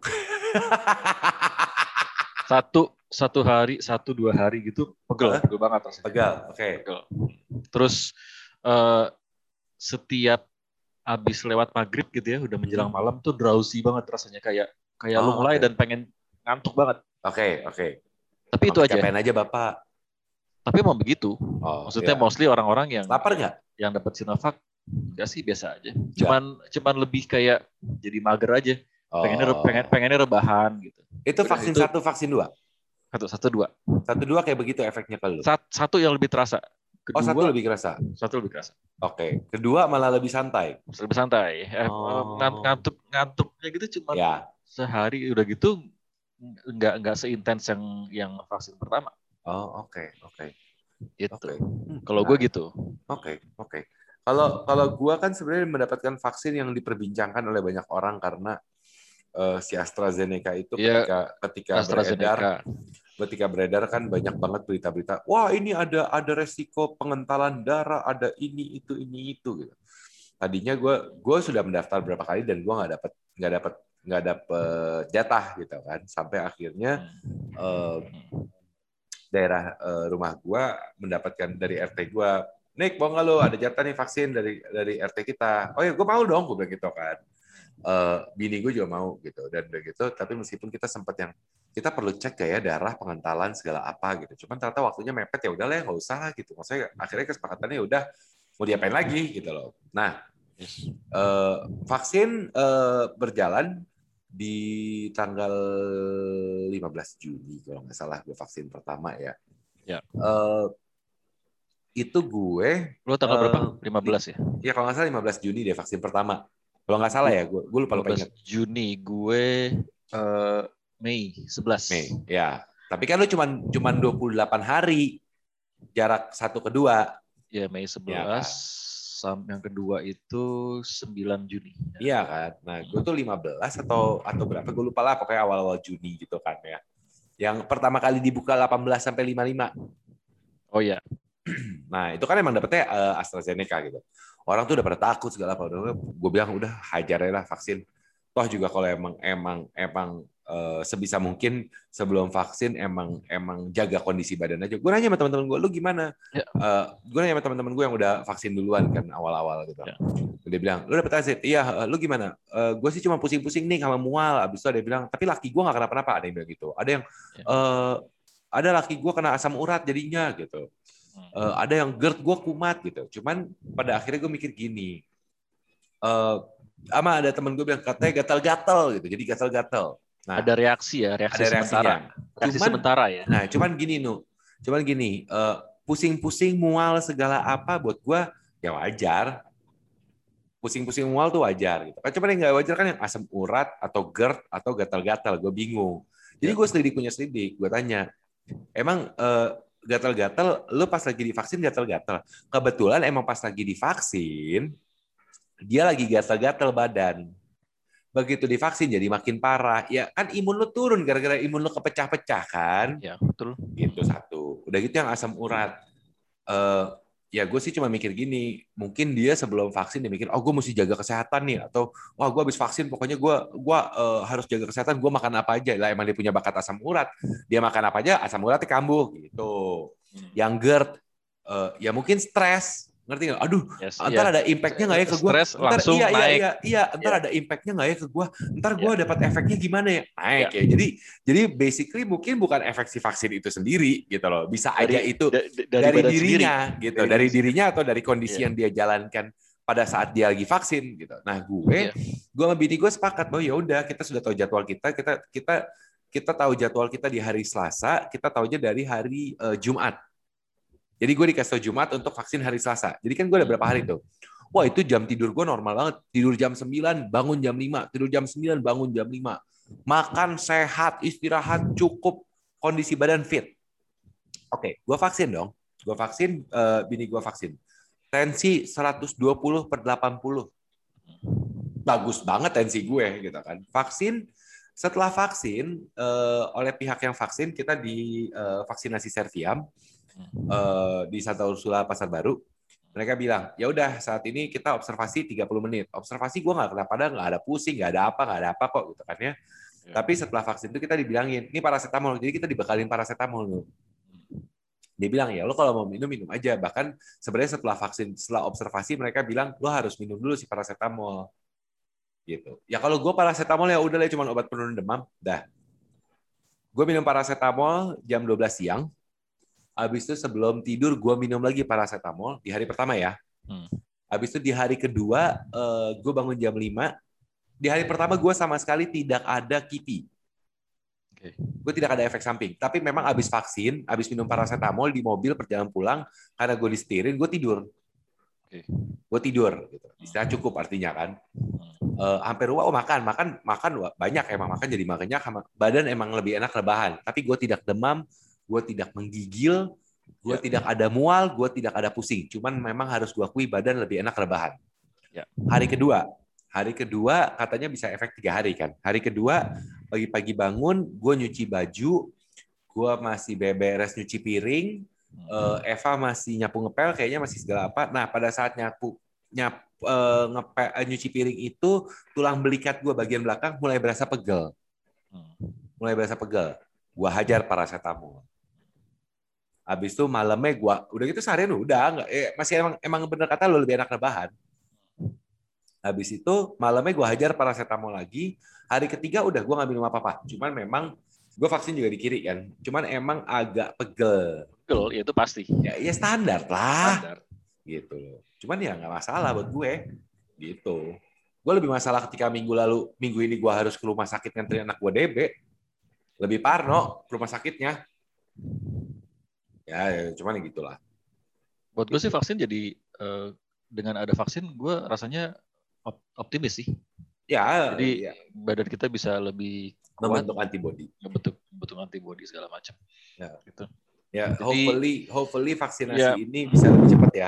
satu satu hari satu dua hari gitu pegel, huh? Pegel banget rasanya. Pegel, oke. Okay. Pegel. Terus uh, setiap habis lewat maghrib gitu ya, udah menjelang Hmm. malam tuh drowsy banget rasanya, kayak kayak lu Oh, mulai oke. dan pengen ngantuk banget. Oke, oke. Tapi Emang itu aja. kecapean aja Bapak. Tapi emang begitu. Oh, Maksudnya ya. mostly orang-orang yang Lapar yang nggak? yang dapat Sinovac enggak sih, biasa aja. Nggak. Cuman cuman lebih kayak jadi mager aja. Pengennya re- pengen Oh. pengennya rebahan gitu. Itu Udah vaksin itu satu, vaksin dua? satu satu dua. Satu dua kayak begitu efeknya ke lu? Sat- Satu yang lebih terasa. Oh, satu Kedua lebih kerasa? satu lebih terasa. Oke. Kedua malah lebih santai? Lebih santai. Eh, ngan- Oh, ngantuk ngantuknya gitu cuman ya. sehari udah gitu, nggak nggak seintens yang yang vaksin pertama Oh, oke, oke. gitu. Oke. Hmm, Kalau gue menarik. gitu. Oke, oke. Kalau kalau gua kan sebenarnya mendapatkan vaksin yang diperbincangkan oleh banyak orang karena eh, si AstraZeneca itu Ya, ketika ketika beredar, AstraZeneca. ketika beredar kan banyak banget berita-berita, wah ini ada ada resiko pengentalan darah, ada ini itu ini itu gitu. Tadinya gue gue sudah mendaftar berapa kali dan gue nggak dapat nggak dapat nggak dapat jatah gitu kan, sampai akhirnya eh, daerah eh, rumah gue mendapatkan dari R T gue, Nick mau nggak lo ada jatah nih vaksin dari dari R T kita. Oh ya gue mau dong, gue bilang gitu kan. Eh, bini gue juga mau gitu dan udah gitu, tapi meskipun kita sempat yang kita perlu cek kayak darah pengentalan segala apa gitu, cuman ternyata waktunya mepet, ya udahlah ya nggak usah gitu, maksudnya akhirnya kesepakatannya ya udah mau diapain lagi gitu loh. Nah, Yes. eh, vaksin eh, berjalan di tanggal lima belas Juni kalau nggak salah gue vaksin pertama ya. Ya. Eh, itu gue Lo tanggal berapa? eh, lima belas ya? ya kalau nggak salah lima belas Juni deh vaksin pertama. Kalau nggak salah ya, gue gue lupa lupa ingat. Juni, gue uh, Mei sebelas. Mei, ya. Tapi kan lu cuma cuma dua puluh delapan hari jarak satu kedua. Ya, Mei sebelas. Ya, kan? Sam yang kedua itu sembilan Juni. Iya kan. Nah, gue tuh lima belas atau atau berapa gue lupa lah, pokoknya awal-awal Juni gitu kan ya. Yang pertama kali dibuka delapan belas sampai lima puluh lima. Oh ya. Nah, itu kan emang dapetnya uh, AstraZeneca gitu. Orang tuh udah pada takut segala apa. Gue bilang udah hajar lah vaksin. Toh juga kalau emang emang emang uh, sebisa mungkin sebelum vaksin emang emang jaga kondisi badan aja. Gue nanya sama teman-teman gue, lu gimana? Ya. Uh, gue nanya sama teman-teman gue yang udah vaksin duluan kan awal-awal gitu. Ya. Dia bilang, lu dapet A Z? Iya, lu gimana? Uh, gue sih cuma pusing-pusing nih sama mual. Abis itu ada yang bilang, tapi laki gue nggak kenapa-napa. Ada yang bilang gitu. Ada yang ya. uh, ada laki gue kena asam urat jadinya gitu. Uh, ada yang GERD gue kumat gitu. Cuman pada akhirnya gue mikir gini, uh, ama ada temen gue bilang katanya gatal-gatal gitu, jadi gatal-gatal. Nah, ada reaksi ya, reaksi ada sementara. Reaksi cuman, sementara ya. Nah, cuman gini nu, cuman gini, uh, pusing-pusing mual segala apa buat gue ya wajar. Pusing-pusing mual tuh wajar gitu. Kan cuman yang nggak wajar kan yang asam urat atau GERD atau gatal-gatal. Gue bingung. Jadi ya. Gue selidik punya selidik. Gue tanya, emang uh, gatal-gatal, lu pas lagi divaksin gatal-gatal. Kebetulan emang pas lagi divaksin, dia lagi gatal-gatal badan. Begitu divaksin jadi makin parah. Ya kan imun lu turun gara-gara imun lu kepecah-pecah kan. Ya, betul. Itu satu. Udah gitu yang asam urat. Uh, ya gue sih cuma mikir gini, mungkin dia sebelum vaksin dia mikir, oh gue mesti jaga kesehatan nih, atau wah gue habis vaksin pokoknya gue gue uh, harus jaga kesehatan, gue makan apa aja lah, emang dia punya bakat asam urat, dia makan apa aja asam uratnya kambuh gitu. Hmm. Yang GERD uh, ya mungkin stres, ngerti nggak? Aduh, yes, ntar iya. ada impactnya nggak ya ke gue? Stres ntar langsung iya, naik. Iya, iya, iya, ntar iya. ada impactnya nggak ya ke gue? Ntar gue iya. dapat efeknya gimana ya? Naik iya. ya. Jadi, jadi basically mungkin bukan efek si vaksin itu sendiri gitu loh. Bisa dari, aja itu da, dari, dari dirinya sendiri. gitu, dari, dari dirinya atau dari kondisi iya. yang dia jalankan pada saat dia lagi vaksin gitu. Nah, gue, iya. gue sama bini gue sepakat bahwa ya udah kita sudah tahu jadwal kita, kita kita kita tahu jadwal kita di hari Selasa, kita tahunya dari hari uh, Jumat. Jadi gue dikasih tau Jumat untuk vaksin hari Selasa. Jadi kan gue ada berapa hari tuh. Wah itu jam tidur gue normal banget. Tidur jam sembilan, bangun jam lima. Tidur jam sembilan, bangun jam lima. Makan sehat, istirahat cukup, kondisi badan fit. Oke, gue vaksin dong. Gue vaksin, uh, bini gue vaksin. Tensi seratus dua puluh per delapan puluh. Bagus banget tensi gue gitu kan. Vaksin, setelah vaksin, uh, oleh pihak yang vaksin, kita di uh, vaksinasi Serviam. Uh, di Santa Ursula Pasar Baru, mereka bilang ya udah saat ini kita observasi tiga puluh menit. Observasi gue nggak kenapa-napa, nggak ada pusing, nggak ada apa, nggak ada apa kok gitu kan ya. Ya. Tapi setelah vaksin itu kita dibilangin ini paracetamol, jadi kita dibekalin paracetamol. Dia bilang ya lo kalau mau minum minum aja. Bahkan sebenarnya setelah vaksin, setelah observasi mereka bilang lo harus minum dulu si paracetamol gitu. Ya kalau gue paracetamol ya udah lah cuma obat penurun demam. Dah. Gue minum paracetamol jam dua belas siang. Habis itu sebelum tidur gue minum lagi paracetamol di hari pertama ya. Hmm. Habis itu di hari kedua uh, gue bangun jam lima. Di hari pertama gue sama sekali tidak ada kipi. Okay. Gue tidak ada efek samping. Tapi memang habis vaksin, habis minum paracetamol di mobil perjalanan pulang, karena gue disetirin, gue tidur. Okay. Gue tidur. Gitu. Istirahat cukup artinya kan. Uh, hampir wah, oh, makan, makan, makan banyak emang makan jadi makanya badan emang lebih enak rebahan. Tapi gue tidak demam, gue tidak menggigil, gue ya. tidak ada mual, gue tidak ada pusing. Cuman memang harus gue akui badan lebih enak rebahan. Ya. Hari kedua, hari kedua katanya bisa efek tiga hari kan. Hari kedua pagi-pagi bangun, gue nyuci baju, gue masih beberes nyuci piring, uh, Eva masih nyapu ngepel, kayaknya masih segala apa. Nah pada saat nyapu nyap uh, ngepe, uh, nyuci piring itu tulang belikat gue bagian belakang mulai berasa pegel, mulai berasa pegel. Gue hajar paracetamol. Habis itu malamnya gue udah gitu seharian udah nggak eh, masih emang emang bener kata lo lebih enak rebahan. Habis itu malamnya gue hajar paracetamol lagi. Hari ketiga udah gue nggak minum apa-apa. Cuman memang gue vaksin juga di kiri kan. Cuman emang agak pegel. Pegel ya itu pasti. Ya, ya standar lah. Standar. Gitu loh. Cuman ya nggak masalah buat gue. Gitu. Gue lebih masalah ketika minggu lalu, minggu ini gue harus ke rumah sakit nganterin anak gue D B. Lebih parno ke rumah sakitnya. Ya, ya cuman ya gitulah. Buat gue sih vaksin jadi uh, dengan ada vaksin gue rasanya optimis sih. Ya, jadi ya. Badan kita bisa lebih kuat, membentuk antibodi, membentuk membentuk antibodi segala macam. Ya, gitu. Ya, jadi, hopefully, hopefully vaksinasi ya, ini bisa lebih cepat ya.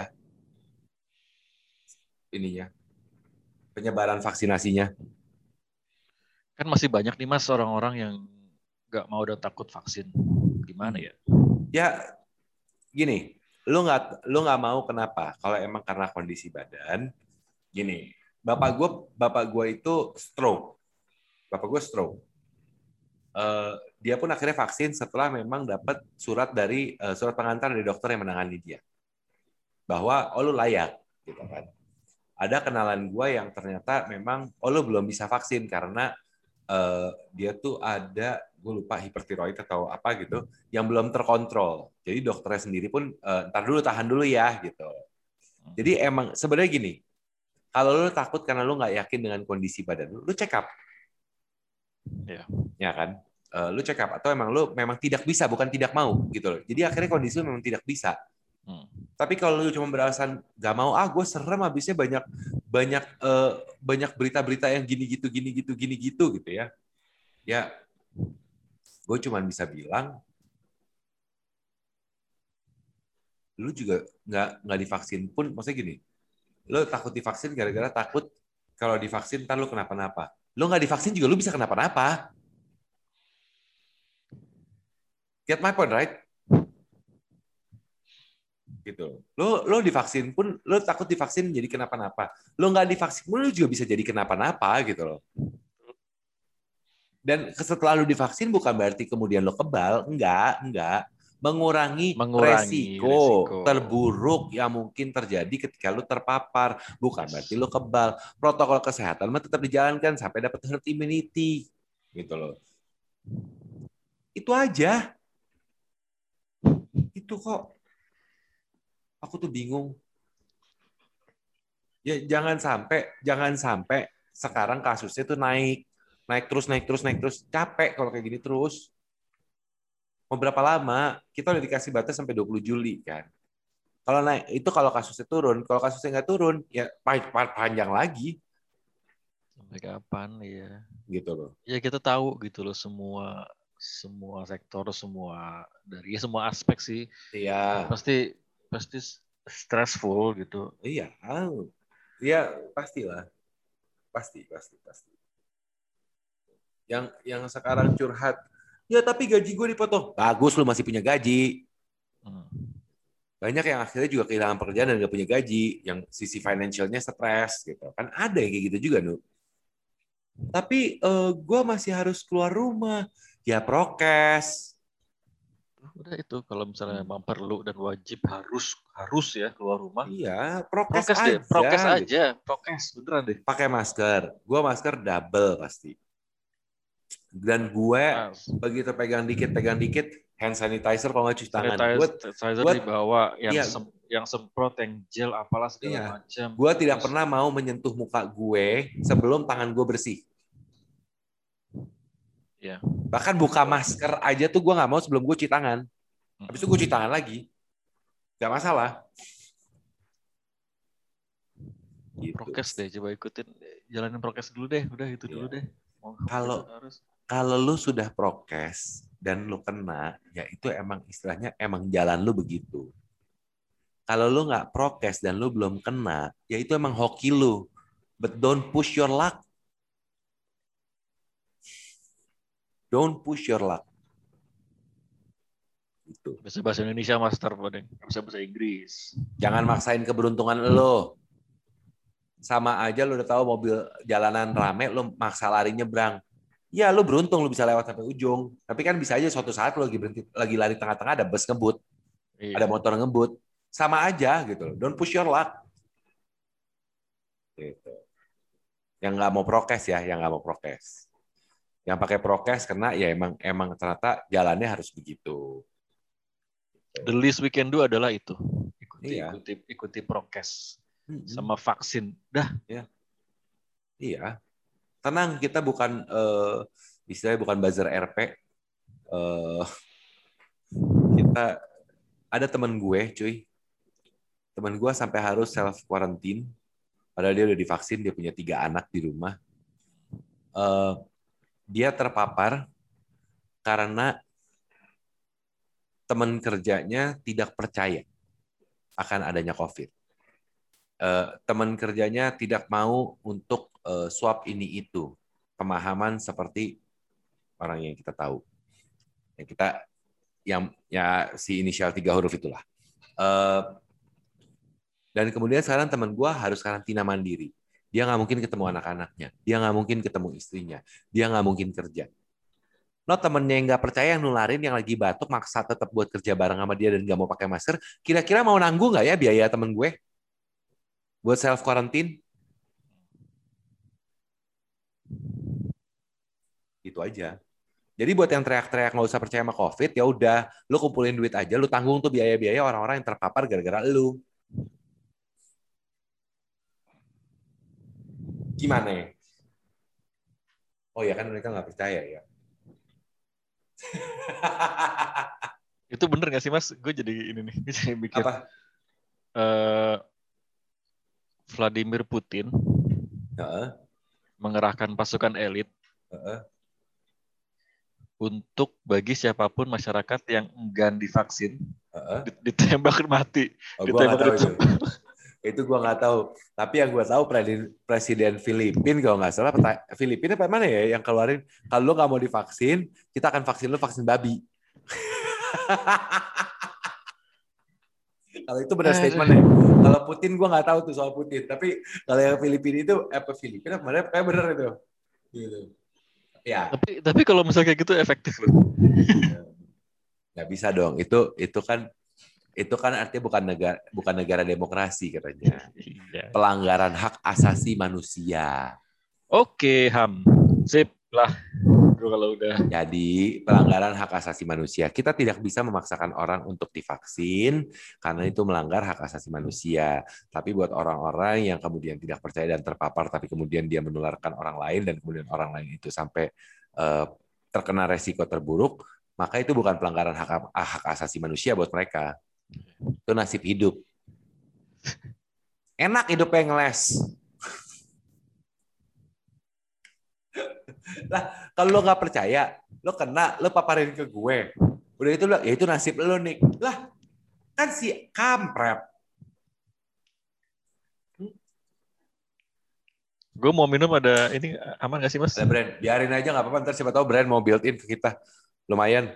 Ininya, penyebaran vaksinasinya. Kan masih banyak nih mas orang-orang yang nggak mau dan takut vaksin. Gimana ya? Ya, gini, lu nggak lu nggak mau kenapa? Kalau emang karena kondisi badan, gini. Bapak gue, bapak gue itu stroke. Bapak gue stroke. Uh, dia pun akhirnya vaksin setelah memang dapat surat dari uh, surat pengantar dari dokter yang menangani dia bahwa oh lu layak, gitu kan. Ada kenalan gue yang ternyata memang oh lu belum bisa vaksin karena uh, dia tuh ada gue lupa hipertiroid atau apa gitu yang belum terkontrol. Jadi dokternya sendiri pun uh, ntar dulu tahan dulu ya gitu. Jadi emang sebenarnya gini. Kalau lu takut karena lu nggak yakin dengan kondisi badan lu, lu check up. Ya, ya kan? Uh, lu check up. Atau emang lu memang tidak bisa, bukan tidak mau. gitu loh. Jadi akhirnya kondisi lu memang tidak bisa. Hmm. Tapi kalau lu cuma beralasan nggak mau, ah gue serem habisnya banyak banyak uh, banyak berita-berita yang gini gitu, gini gitu, gini gitu gitu ya. Ya, gue cuma bisa bilang, lu juga nggak nggak divaksin pun, maksudnya gini, lu takut divaksin gara-gara takut kalau divaksin ntar lu kenapa-napa. Lu nggak divaksin juga lu bisa kenapa-napa. Get my point, right? Gitu. Lu lu divaksin pun lu takut divaksin jadi kenapa-napa. Lu nggak divaksin pun lu juga bisa jadi kenapa-napa gitu loh. Dan setelah lu divaksin bukan berarti kemudian lu kebal, enggak, enggak. Mengurangi, mengurangi resiko, resiko terburuk yang mungkin terjadi ketika lu terpapar. Bukan berarti lu kebal. Protokol kesehatan mah tetap dijalankan sampai dapat herd immunity. Gitu loh. Itu aja. Itu kok. Aku tuh bingung. Ya jangan sampai, jangan sampai sekarang kasusnya tuh naik. Naik terus, naik terus, naik terus. Capek kalau kayak gini terus. Mau berapa lama? Kita udah dikasih batas sampai dua puluh Juli kan. Kalau naik itu kalau kasusnya turun, kalau kasusnya nggak turun ya panjang lagi. Sampai kapan ya? Gitu loh. Ya kita tahu gitu loh semua semua sektor, semua dari ya semua aspek sih. Iya. Pasti pasti stressful gitu. Iya, iya pastilah. Pasti, pasti, pasti. Yang yang sekarang curhat, ya tapi gaji gue dipotong. Bagus lu masih punya gaji. Hmm. Banyak yang akhirnya juga kehilangan pekerjaan dan gak punya gaji, yang sisi financialnya stres gitu. Kan ada yang kayak gitu juga, Nu. Tapi uh, gue masih harus keluar rumah. Ya prokes. Udah itu kalau misalnya Hmm. memang perlu dan wajib harus harus ya keluar rumah. Iya, prokes, Prokes deh, aja. prokes Gitu. aja, prokes beneran deh. Pakai masker. Gue masker double pasti. Dan gue Nah, begitu pegang dikit, pegang dikit, hand sanitizer kalau nggak cuci tangan. Gue, sanitizer gue, dibawa, yang iya, sem, yang semprot, yang gel, apalah segala iya. macam. Gue tidak Terus, pernah mau menyentuh muka gue sebelum tangan gue bersih. ya. Bahkan buka masker aja tuh gue nggak mau sebelum gue cuci tangan. Habis itu gue cuci tangan lagi. Gak masalah. Gitu. Prokes deh, coba ikutin, jalanin prokes dulu deh, udah itu dulu Iya. deh. Mau Kalau harus. kalau lu sudah prokes dan lu kena, ya itu emang istilahnya emang jalan lu begitu. Kalau lu nggak prokes dan lu belum kena, ya itu emang hoki lu. But don't push your luck. Don't push your luck. Gitu. Bisa bahasa Indonesia master, Bodeng. Bisa bahasa Inggris. Jangan maksain keberuntungan lo. Sama aja lu udah tahu mobil jalanan rame, lu maksa lari nyebrang. Ya lu beruntung lu bisa lewat sampai ujung. Tapi kan bisa aja suatu saat lu lagi berhenti, lagi lari tengah-tengah ada bus ngebut, Iya. ada motor ngebut. Sama aja gitu. Don't push your luck. Gitu. Yang nggak mau prokes ya, yang nggak mau prokes. Yang pakai prokes karena ya emang emang ternyata jalannya harus begitu. The least we can do adalah itu. Ikuti Iya. ikuti ikuti prokes Mm-hmm. sama vaksin. Dah. Ya. Iya. Tenang, kita bukan uh, istilahnya bukan buzzer R P. Uh, kita ada teman gue, cuy. Teman gue sampai harus self quarantine. Padahal dia udah divaksin, dia punya tiga anak di rumah. Uh, dia terpapar karena teman kerjanya tidak percaya akan adanya COVID. Uh, teman kerjanya tidak mau untuk uh, swab ini itu. Pemahaman seperti orang yang kita tahu. Yang kita yang ya si inisial tiga huruf itulah. Uh, dan kemudian sekarang teman gue harus karantina mandiri. Dia nggak mungkin ketemu anak-anaknya. Dia nggak mungkin ketemu istrinya. Dia nggak mungkin kerja. No, temennya yang nggak percaya yang nularin, yang lagi batuk, maksa tetap buat kerja bareng sama dia dan nggak mau pakai masker. Kira-kira mau nanggung nggak ya biaya temen gue buat self quarantine? Itu aja. Jadi buat yang teriak-teriak nggak usah percaya sama COVID, ya udah, lu kumpulin duit aja, lu tanggung tuh biaya-biaya orang-orang yang terpapar gara-gara lu. Gimana ya? Oh ya kan mereka nggak percaya ya. Itu bener gak sih Mas? Gue jadi ini nih, gue jadi mikir. Apa? Uh, Vladimir Putin uh-uh. mengerahkan pasukan elit uh-uh. untuk bagi siapapun masyarakat yang enggan divaksin, uh-uh. ditembak mati. Oh, gue nggak tahu itu. Itu gue nggak tahu. Tapi yang gue tahu presiden Filipina kalau nggak salah, Filipina apa mana ya yang keluarin kalau lo nggak mau divaksin, kita akan vaksin lo vaksin babi. Kalau itu benar statement ya. Kalau Putin gue nggak tahu tuh soal Putin. Tapi kalau yang Filipina itu apa Filipina kemarin kayak benar itu. Gitu. Ya. Tapi tapi kalau misalnya kayak gitu efektif loh. Nggak bisa dong. Itu itu kan itu kan artinya bukan negara bukan negara demokrasi katanya. Iya. Pelanggaran hak asasi manusia. Oke, Ham. Sip lah. Kalau udah. Jadi pelanggaran hak asasi manusia. Kita tidak bisa memaksakan orang untuk divaksin karena itu melanggar hak asasi manusia. Tapi buat orang-orang yang kemudian tidak percaya dan terpapar, tapi kemudian dia menularkan orang lain dan kemudian orang lain itu sampai uh, terkena resiko terburuk, maka itu bukan pelanggaran hak, hak asasi manusia buat mereka. Itu nasib hidup. Enak hidupnya ngeles. Lah, kalau lo nggak percaya, lo kena, lo paparin ke gue. Udah itu lo, ya itu nasib lo nih. Lah, kan si kampret. Hmm? Gue mau minum ada ini aman nggak sih Mas? Ada brand, biarin aja nggak apa-apa. Ntar siapa tahu brand mau build in ke kita, lumayan.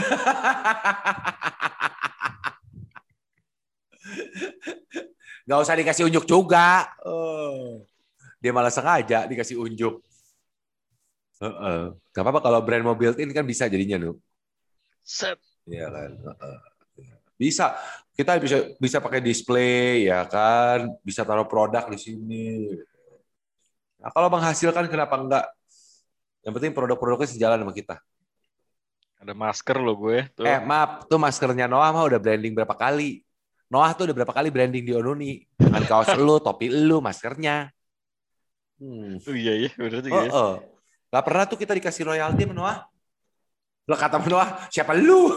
Nggak usah dikasih unjuk juga. Oh. Dia malah sengaja dikasih unjuk. Uh-uh. Gak apa-apa kalau brand mau built in kan bisa jadinya, Nu. Set. Iya kan. Bisa, kita bisa bisa pakai display ya kan, bisa taruh produk di sini. Nah, kalau menghasilkan kenapa enggak? Yang penting produk-produknya sejalan sama kita. Ada masker loh gue tuh. Eh maaf, tuh maskernya Noah mah udah branding berapa kali? Noah tuh udah berapa kali branding di Onuni dengan kaos lu, topi lu, maskernya. Hmm. Oh iya iya, bener juga Oh, ya. oh. Gak pernah tuh kita dikasih royalti sama Noah. Lo kata sama Noah, siapa lu?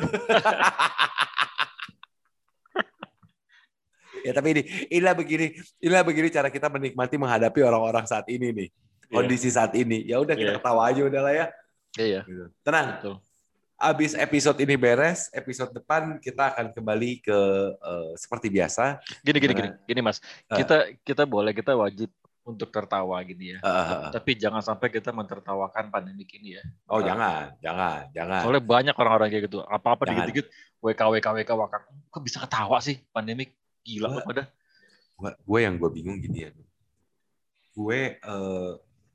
Ya tapi ini, inilah begini, inilah begini cara kita menikmati menghadapi orang-orang saat ini nih, Iya, kondisi saat ini. Ya udah kita iya, ketawa aja udahlah ya. iya, Gitu. Tenang. betul. Abis episode ini beres, episode depan kita akan kembali ke uh, seperti biasa. Gini gini gini, Dimana, gini Mas. uh, Kita kita boleh kita wajib untuk tertawa gini ya. uh, uh, Tapi, uh. tapi jangan sampai kita mentertawakan pandemik ini ya. Oh Uh, jangan, jangan, jangan, Soalnya banyak orang-orang kayak gitu. Apa-apa jangan. dikit-dikit W K W K W K wakar. Kok bisa ketawa sih pandemik? Gila Gue, lu pada. gue, gue yang gue bingung gini ya. Gue uh,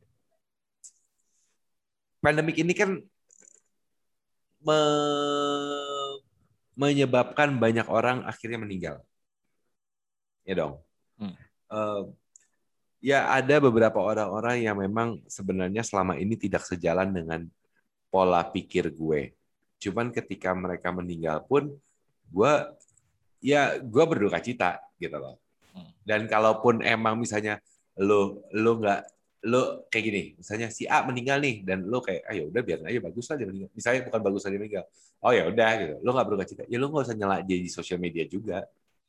pandemik ini kan me menyebabkan banyak orang akhirnya meninggal. Ya dong. Hmm. Uh, ya ada beberapa orang-orang yang memang sebenarnya selama ini tidak sejalan dengan pola pikir gue. Cuman ketika mereka meninggal pun, gue ya gue berduka cita gitu loh. Dan kalaupun emang misalnya lo lo nggak lo kayak gini, misalnya si A meninggal nih dan lo kayak, ayo udah biarin aja bagus aja meninggal. Misalnya bukan bagus aja meninggal. Oh ya udah gitu. Lo nggak berduka cita. Ya lo nggak usah nyela dia di sosial media juga.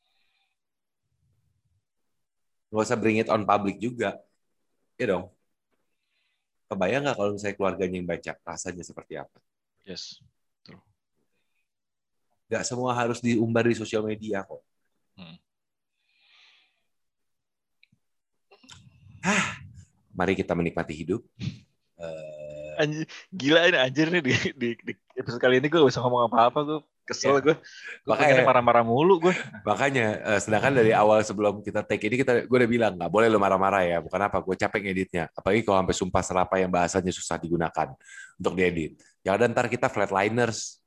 Nggak usah bring it on public juga. Ya dong. Kebayang nggak kalau misalnya keluarganya yang baca rasanya seperti apa? Yes. Betul. Nggak semua harus diumbar di sosial media kok. Hmm. Hah, mari kita menikmati hidup. Uh, Anjir, gila ini anjir nih di, di, di episode kali ini gue gak bisa ngomong apa-apa, gue kesel. Ya. Gue gue pengennya marah-marah mulu gue. Makanya uh, sedangkan dari awal sebelum kita take ini kita gue udah bilang nggak boleh lo marah-marah ya, bukan apa, gue capek ngeditnya, apalagi kalau sampai sumpah serapah yang bahasanya susah digunakan untuk diedit. Ya udah ntar kita flatliners.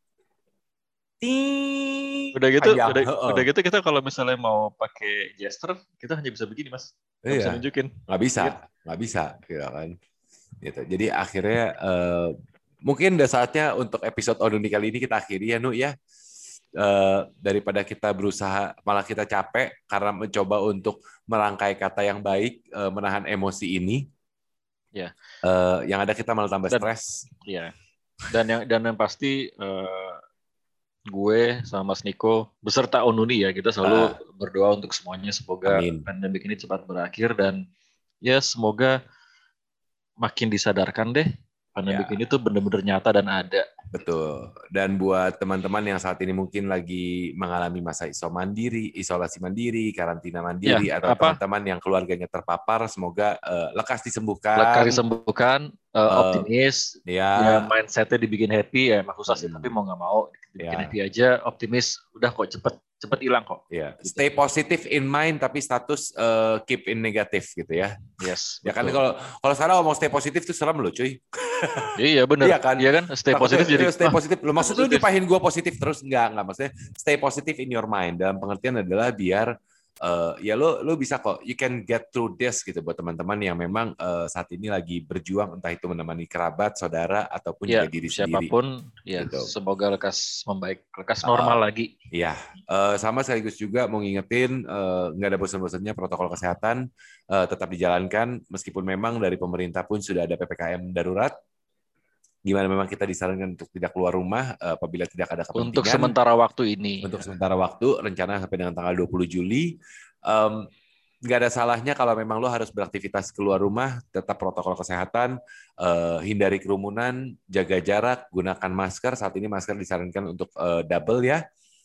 Ting. Udah gitu, Panjang. udah, Uh-uh. udah gitu kita kalau misalnya mau pakai gesture, kita hanya bisa begini Mas, nggak iya. bisa nunjukin. Nggak bisa, nggak bisa, ya kan. Gitu. Jadi akhirnya uh, mungkin udah saatnya untuk episode Onuni kali ini kita akhiri ya Nu ya. Uh, daripada kita berusaha malah kita capek karena mencoba untuk merangkai kata yang baik, uh, menahan emosi ini. Ya. Uh, yang ada kita malah tambah stres. Iya. Dan yang dan yang pasti uh, gue sama Mas Niko beserta Onuni ya, kita selalu uh, berdoa untuk semuanya, semoga amin. Pandemik ini cepat berakhir dan ya semoga makin disadarkan deh pandemik ya. Ini tuh benar-benar nyata dan ada. Betul. Dan buat teman-teman yang saat ini mungkin lagi mengalami masa iso mandiri, isolasi mandiri, karantina mandiri, ya, atau apa? Teman-teman yang keluarganya terpapar, semoga uh, lekas disembuhkan. Lekas disembuhkan, uh, uh, optimis, ya. ya mindsetnya dibikin happy, ya emang susah sih, hmm. tapi mau nggak mau dibikin ya. Happy aja, optimis, udah kok cepet cepet hilang kok. Ya. Gitu. Stay positive in mind, tapi status uh, keep in negatif gitu ya. Yes. Ya betul. Kan kalau kalau sekarang ngomong stay positif tuh serem loh cuy. Iya benar. Iya kan? Iya kan? Stay positif jadi stay positif. Lo maksud lu dipahin gue positif terus enggak enggak maksudnya stay positive in your mind dalam pengertian adalah biar uh, ya lo lo bisa kok you can get through this gitu buat teman-teman yang memang uh, saat ini lagi berjuang entah itu menemani kerabat, saudara ataupun ya, juga diri siapapun, sendiri. Siapapun ya gitu. Semoga lekas membaik, lekas normal uh, lagi. Iya. Uh, sama sekaligus juga mau ngingetin uh, nggak ada bosan-bosannya protokol kesehatan uh, tetap dijalankan meskipun memang dari pemerintah pun sudah ada P P K M darurat. Gimana memang kita disarankan untuk tidak keluar rumah uh, apabila tidak ada kepentingan. Untuk sementara waktu ini. Untuk sementara waktu, rencana sampai dengan tanggal dua puluh Juli. Um, nggak ada salahnya kalau memang lo harus beraktivitas keluar rumah, tetap protokol kesehatan, uh, hindari kerumunan, jaga jarak, gunakan masker. Saat ini masker disarankan untuk uh, double ya.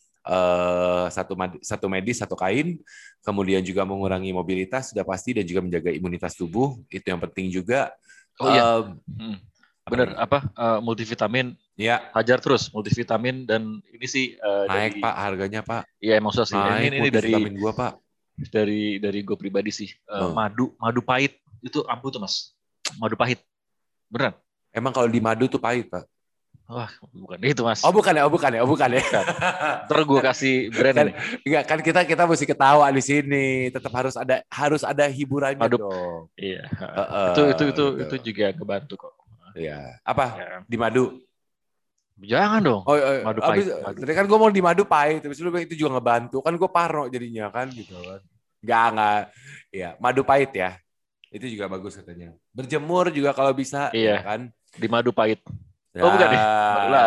Uh, satu satu medis, satu kain. Kemudian juga mengurangi mobilitas, sudah pasti, dan juga menjaga imunitas tubuh. Itu yang penting juga. Oh iya. Uh, hmm. Bener apa uh, multivitamin ya hajar terus multivitamin dan ini sih uh, naik dari, Pak harganya Pak iya emang susah sih naik ini, ini dari gua Pak dari dari gue pribadi sih uh, hmm. madu madu pahit itu ampuh tuh Mas madu pahit beneran emang kalau di madu tuh pahit Pak Wah, bukan itu Mas. Oh bukan ya, oh bukan ya, oh bukan ya. Bukan. Ntar gue kasih brand Kan, nih. enggak kan kita kita mesti ketawa di sini. Tetap harus ada harus ada hiburannya Madu. dong. Iya. Itu itu Heeh, itu gitu. itu juga kebantu kok. Ya, apa? Ya. Di madu. Jangan dong. Oh, oh, Madu abis, pahit. Madu. tadi kan gue mau di madu pahit, tapi lu bilang itu juga ngebantu. Kan gue parno jadinya kan gitu kan. Enggak, enggak. Ya, madu pahit ya. Itu juga bagus katanya. Berjemur juga kalau bisa, Iya. ya kan. Di madu pahit. Ya. Oh bukan nih. Lah.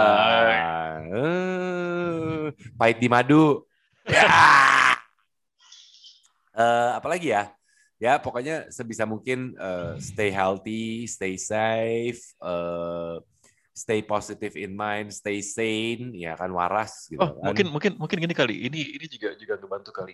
Eh, pahit di madu. Ya. Uh, apalagi ya? Ya, pokoknya sebisa mungkin uh, stay healthy, stay safe, uh, stay positive in mind, stay sane, ya kan waras gitu Oh, kan. mungkin mungkin mungkin gini kali. Ini ini juga juga ngebantu kali.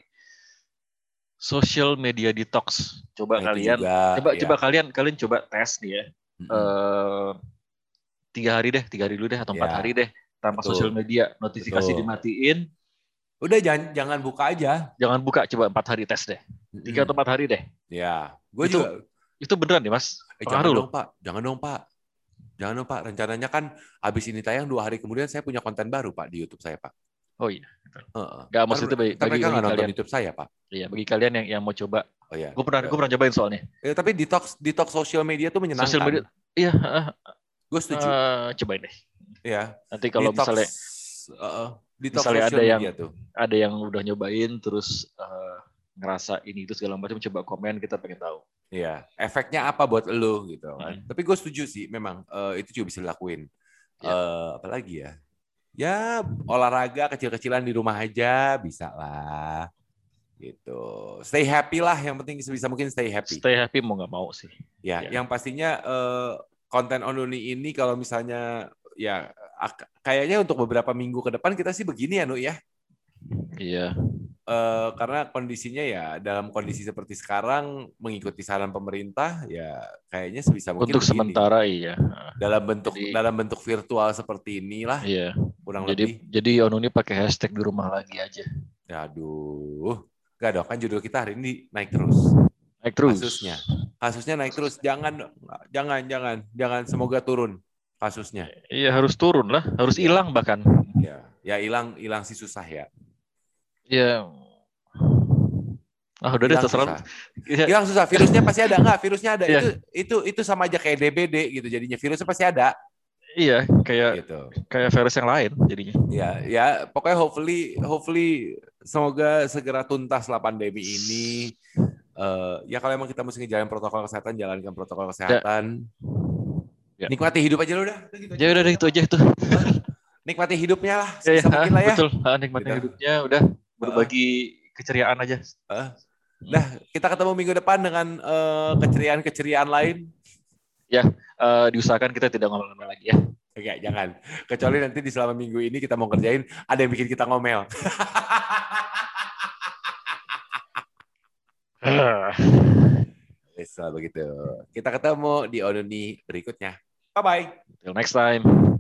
Social media detox. Coba Nah, itu kalian juga, coba ya. coba kalian kalian coba tes nih ya. Mm-mm. Eh tiga hari deh, tiga hari dulu deh atau empat Ya, hari deh tanpa betul. sosial media, notifikasi Betul. dimatiin. Udah jangan jangan buka aja. Jangan buka, coba empat hari tes deh. Tiga atau empat hari deh. Ya, gue Itu juga. itu beneran nih Mas. Eh, jangan Pengaruh dong Pak, jangan dong Pak. Jangan dong Pak, rencananya kan habis ini tayang dua hari kemudian saya punya konten baru Pak di YouTube saya Pak. Oh iya. Uh, Gak maksudnya bagi, tapi bagi, mereka bagi nggak nonton kalian. YouTube saya Pak. Iya, bagi kalian yang yang mau coba. Oh iya. Gue pernah ya. gue pernah cobain soalnya. Ya, tapi detox detox sosial media tuh menyenangkan. Sosial media, iya. Uh, gue setuju. Uh, cobain deh. Iya. Nanti kalau detox, misalnya, uh, detox misalnya ada yang tuh. ada yang udah nyobain terus uh, ngerasa ini itu segala macam, coba komen, kita pengen tahu. Iya. Efeknya apa buat lo gitu kan? Hmm. Tapi gue setuju sih, memang uh, itu juga bisa dilakuin. Ya. Uh, apalagi ya? Ya olahraga kecil-kecilan di rumah aja bisa lah. Gitu. Stay happy lah, yang penting sebisa mungkin stay happy. Stay happy mau nggak mau sih. Ya, ya. Yang pastinya uh, konten Onuni ini kalau misalnya ya kayaknya untuk beberapa minggu ke depan kita sih begini ya, Nu ya. Iya. Uh, karena kondisinya ya dalam kondisi seperti sekarang mengikuti saran pemerintah ya kayaknya sebisa mungkin untuk begini. Sementara iya. Dalam bentuk jadi, dalam bentuk virtual seperti inilah. Iya. Kurang jadi, lebih. Jadi Onuni pakai hashtag di rumah lagi aja. Aduh. Gak dong, kan judul kita hari ini naik terus. Naik terus. Kasusnya. Kasusnya naik terus. Jangan jangan jangan jangan semoga turun kasusnya. Iya, harus turun lah, harus hilang ya. Bahkan. Ya, ya hilang hilang sih susah ya. Iya. Ah, udah deh terserah. Hilang susah. Virusnya pasti ada enggak? Virusnya ada. Ya. Itu itu itu sama aja kayak D B D gitu jadinya. Virusnya pasti ada. Iya, kayak gitu. Kayak virus yang lain jadinya. Ya, ya pokoknya hopefully hopefully semoga segera tuntas lah pandemi ini. Uh, ya kalau emang kita mesti ngejalanin protokol kesehatan, jalankan protokol kesehatan. Ya. Nikmati hidup aja lo udah. Gitu ya udah itu aja itu. Nikmati hidupnya lah, sebisa ya, mungkin lah ya. Betul, nikmati gitu. Hidupnya udah berbagi uh, keceriaan aja. Uh, nah, kita ketemu minggu depan dengan uh, keceriaan-keceriaan lain. Ya, uh, diusahakan kita tidak ngomel-ngomel lagi ya. Oke, jangan. Kecuali nanti di selama minggu ini kita mau kerjain, ada yang bikin kita ngomel. Bisa begitu. Kita ketemu di Onuni berikutnya. Bye-bye. Till next time.